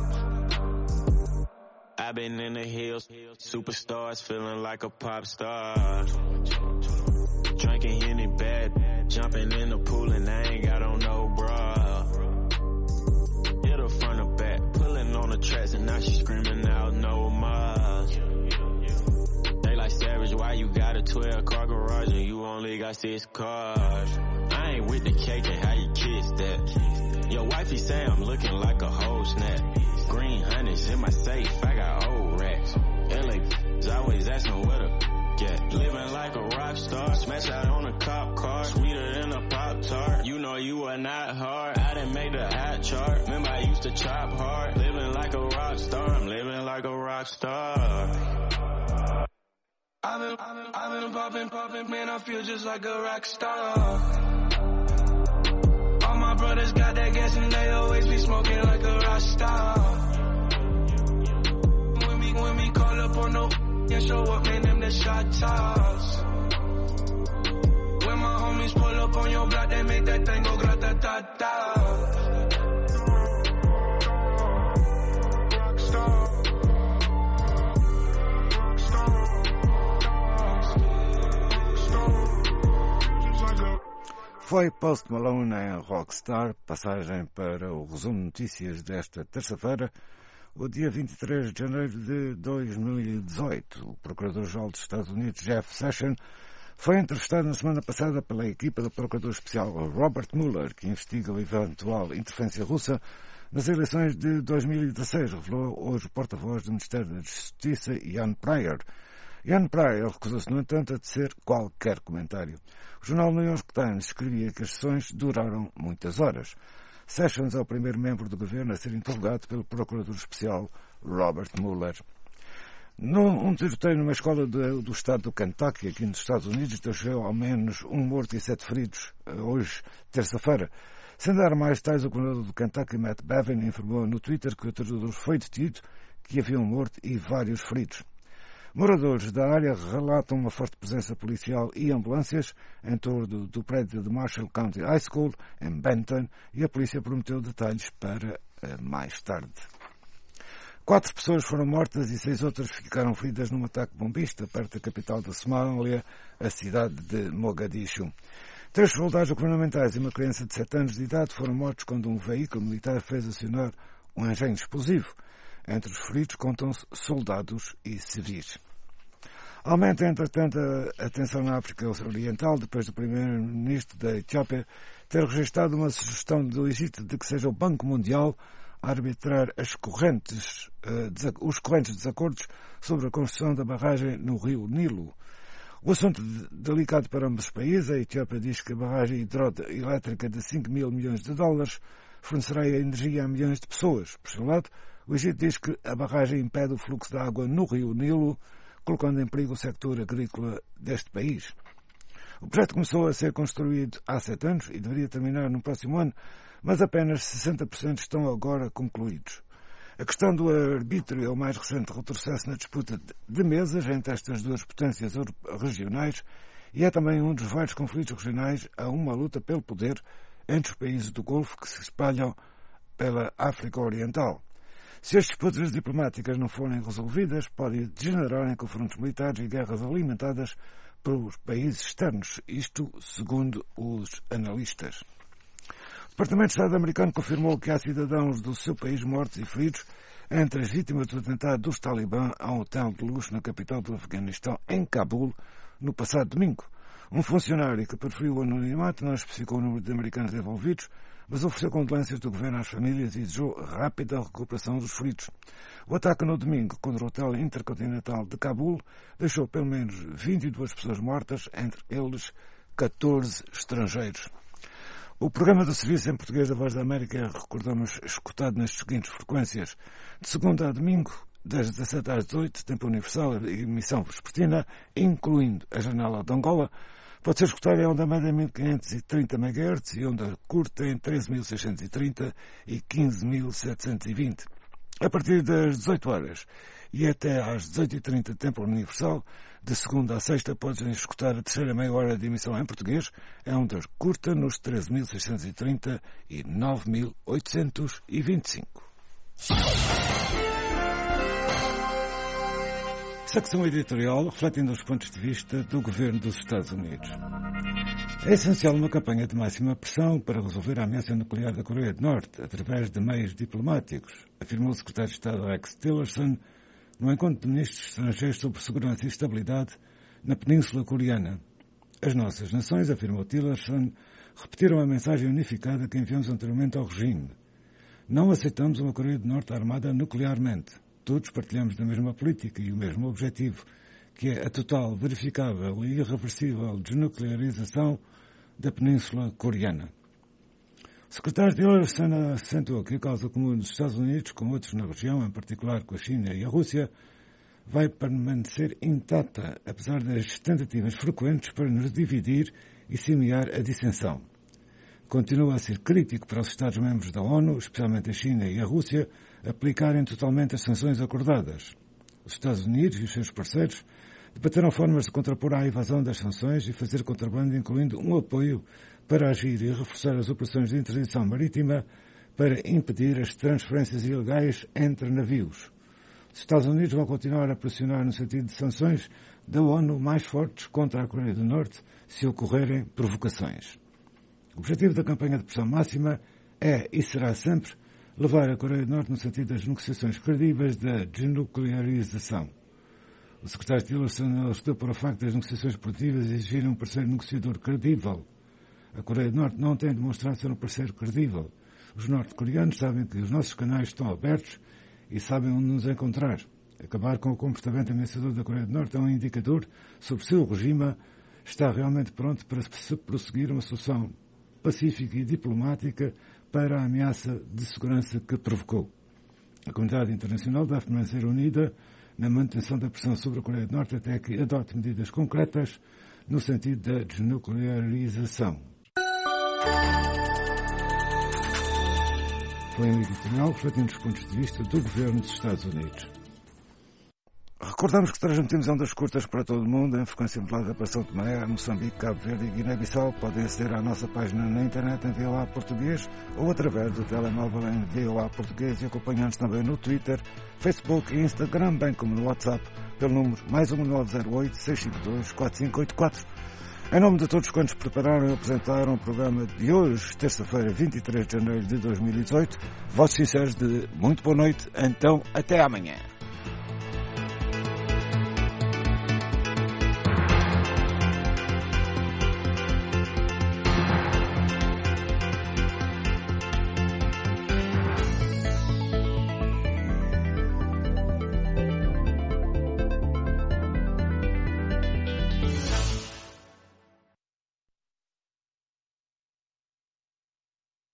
I've been in the hills, superstars, feeling like a pop star. Drinking any bad, jumping in the pool and I ain't got on no bra. Hit her front or back, pulling on the tracks and now she screaming out no more. They like Savage, why you got a 12-car garage and you only got 6 cars? I ain't with the cake and how you kiss that. Your wifey say I'm looking like a whole snap. Green honeys in my safe, I got old racks. LA's always asking where the get. Living like a rock star, smash out on a cop car, sweeter than a Pop-Tart. You know you are not hard, I done made the hot chart. Remember I used to chop hard, living like a rock star, I'm living like a rock star. I've been popping, man, I feel just like a rock star. All my brothers got that gas and they always be smoking like a Rasta. When me call up on no and show up, man, them the shot toss. When my homies pull up on your block, they make that thing go grata-ta-ta. Foi Post Malone em Rockstar, passagem para o resumo de notícias desta terça-feira, o dia 23 de janeiro de 2018. O Procurador-Geral dos Estados Unidos, Jeff Sessions, foi entrevistado na semana passada pela equipa do Procurador Especial Robert Mueller, que investiga a eventual interferência russa nas eleições de 2016, revelou hoje o porta-voz do Ministério da Justiça, Jan Pryor. Jan Pryor recusou-se, no entanto, a tecer qualquer comentário. O jornal New York Times escrevia que as sessões duraram muitas horas. Sessions é o primeiro membro do governo a ser interrogado pelo Procurador Especial Robert Mueller. Um tiroteio numa escola do estado do Kentucky, aqui nos Estados Unidos, deixou ao menos 1 morto e 7 feridos, hoje, terça-feira. Sem dar mais detalhes, o governador do Kentucky, Matt Bevin, informou no Twitter que o tirador foi detido, que havia 1 morto e vários feridos. Moradores da área relatam uma forte presença policial e ambulâncias em torno do prédio de Marshall County High School, em Benton, e a polícia prometeu detalhes para mais tarde. 4 pessoas foram mortas e 6 outras ficaram feridas num ataque bombista perto da capital da Somália, a cidade de Mogadishu. 3 soldados governamentais e uma criança de 7 anos de idade foram mortos quando um veículo militar fez acionar um engenho explosivo. Entre os feridos contam-se soldados e civis. Aumenta, entretanto, a tensão na África Oriental, depois do primeiro-ministro da Etiópia ter registrado uma sugestão do Egito de que seja o Banco Mundial a arbitrar os correntes desacordos sobre a construção da barragem no rio Nilo. O assunto delicado para ambos os países. A Etiópia diz que a barragem hidroelétrica de 5 mil milhões de dólares fornecerá energia a milhões de pessoas. Por seu lado, o Egito diz que a barragem impede o fluxo de água no rio Nilo, colocando em perigo o sector agrícola deste país. O projeto começou a ser construído há 7 anos e deveria terminar no próximo ano, mas apenas 60% estão agora concluídos. A questão do arbítrio é o mais recente retrocesso na disputa de mesas entre estas duas potências regionais e é também um dos vários conflitos regionais a uma luta pelo poder entre os países do Golfo que se espalham pela África Oriental. Se as disputas diplomáticas não forem resolvidas, podem degenerar em confrontos militares e guerras alimentadas pelos países externos, isto segundo os analistas. O Departamento de Estado americano confirmou que há cidadãos do seu país mortos e feridos entre as vítimas do atentado dos Talibã a um hotel de luxo na capital do Afeganistão, em Cabul, no passado domingo. Um funcionário que preferiu o anonimato não especificou o número de americanos envolvidos, mas ofereceu condolências do governo às famílias e desejou rápida recuperação dos feridos. O ataque no domingo contra o hotel intercontinental de Cabul deixou pelo menos 22 pessoas mortas, entre eles 14 estrangeiros. O programa do Serviço em Português da Voz da América é, recordamos, escutado nas seguintes frequências: de segunda a domingo, das 17 às 18, tempo universal e emissão vespertina, incluindo a janela de Angola. Pode ser escutado em onda média 1530 MHz e onda curta em 13.630 e 15.720. A partir das 18 horas e até às 18h30 tempo universal, de segunda a sexta, podem escutar a terceira meia hora de emissão em português, em onda curta nos 13.630 e 9.825. Secção editorial refletindo os pontos de vista do governo dos Estados Unidos. É essencial uma campanha de máxima pressão para resolver a ameaça nuclear da Coreia do Norte, através de meios diplomáticos, afirmou o secretário de Estado Rex Tillerson no encontro de ministros estrangeiros sobre segurança e estabilidade na Península Coreana. As nossas nações, afirmou Tillerson, repetiram a mensagem unificada que enviamos anteriormente ao regime. Não aceitamos uma Coreia do Norte armada nuclearmente. Todos partilhamos da mesma política e o mesmo objetivo, que é a total, verificável e irreversível desnuclearização da Península Coreana. O secretário Tillerson acentuou que a causa comum dos Estados Unidos, com outros na região, em particular com a China e a Rússia, vai permanecer intacta, apesar das tentativas frequentes para nos dividir e semear a dissensão. Continua a ser crítico para os Estados-membros da ONU, especialmente a China e a Rússia, aplicarem totalmente as sanções acordadas. Os Estados Unidos e os seus parceiros debateram formas de contrapor à evasão das sanções e fazer contrabando, incluindo um apoio para agir e reforçar as operações de interdição marítima para impedir as transferências ilegais entre navios. Os Estados Unidos vão continuar a pressionar no sentido de sanções da ONU mais fortes contra a Coreia do Norte se ocorrerem provocações. O objetivo da campanha de pressão máxima é e será sempre levar a Coreia do Norte no sentido das negociações credíveis da desnuclearização. O secretário Tillerson alertou para o facto das negociações produtivas exigirem um parceiro negociador credível. A Coreia do Norte não tem demonstrado ser um parceiro credível. Os norte-coreanos sabem que os nossos canais estão abertos e sabem onde nos encontrar. Acabar com o comportamento ameaçador da Coreia do Norte é um indicador sobre se o regime está realmente pronto para se prosseguir uma solução pacífica e diplomática para a ameaça de segurança que provocou. A comunidade internacional deve permanecer unida na manutenção da pressão sobre a Coreia do Norte até que adote medidas concretas no sentido da desnuclearização. Foi um editorial refletindo os pontos de vista do governo dos Estados Unidos. Recordamos que transmitimos ondas curtas para todo o mundo em frequência modulada para São Tomé, Moçambique, Cabo Verde e Guiné-Bissau. Podem aceder à nossa página na internet em VOA Português ou através do telemóvel em VOA Português e acompanhar-nos também no Twitter, Facebook e Instagram, bem como no WhatsApp, pelo número +1 908 652 4584. Em nome de todos quantos prepararam e apresentaram o programa de hoje, terça-feira, 23 de janeiro de 2018, votos sinceros de muito boa noite, então até amanhã.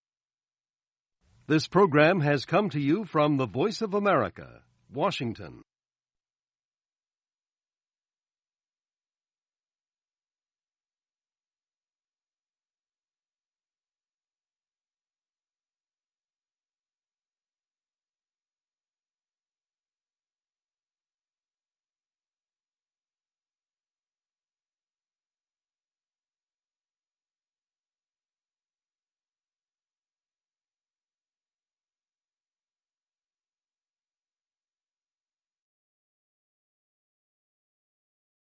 This program has come to you from the Voice of America, Washington.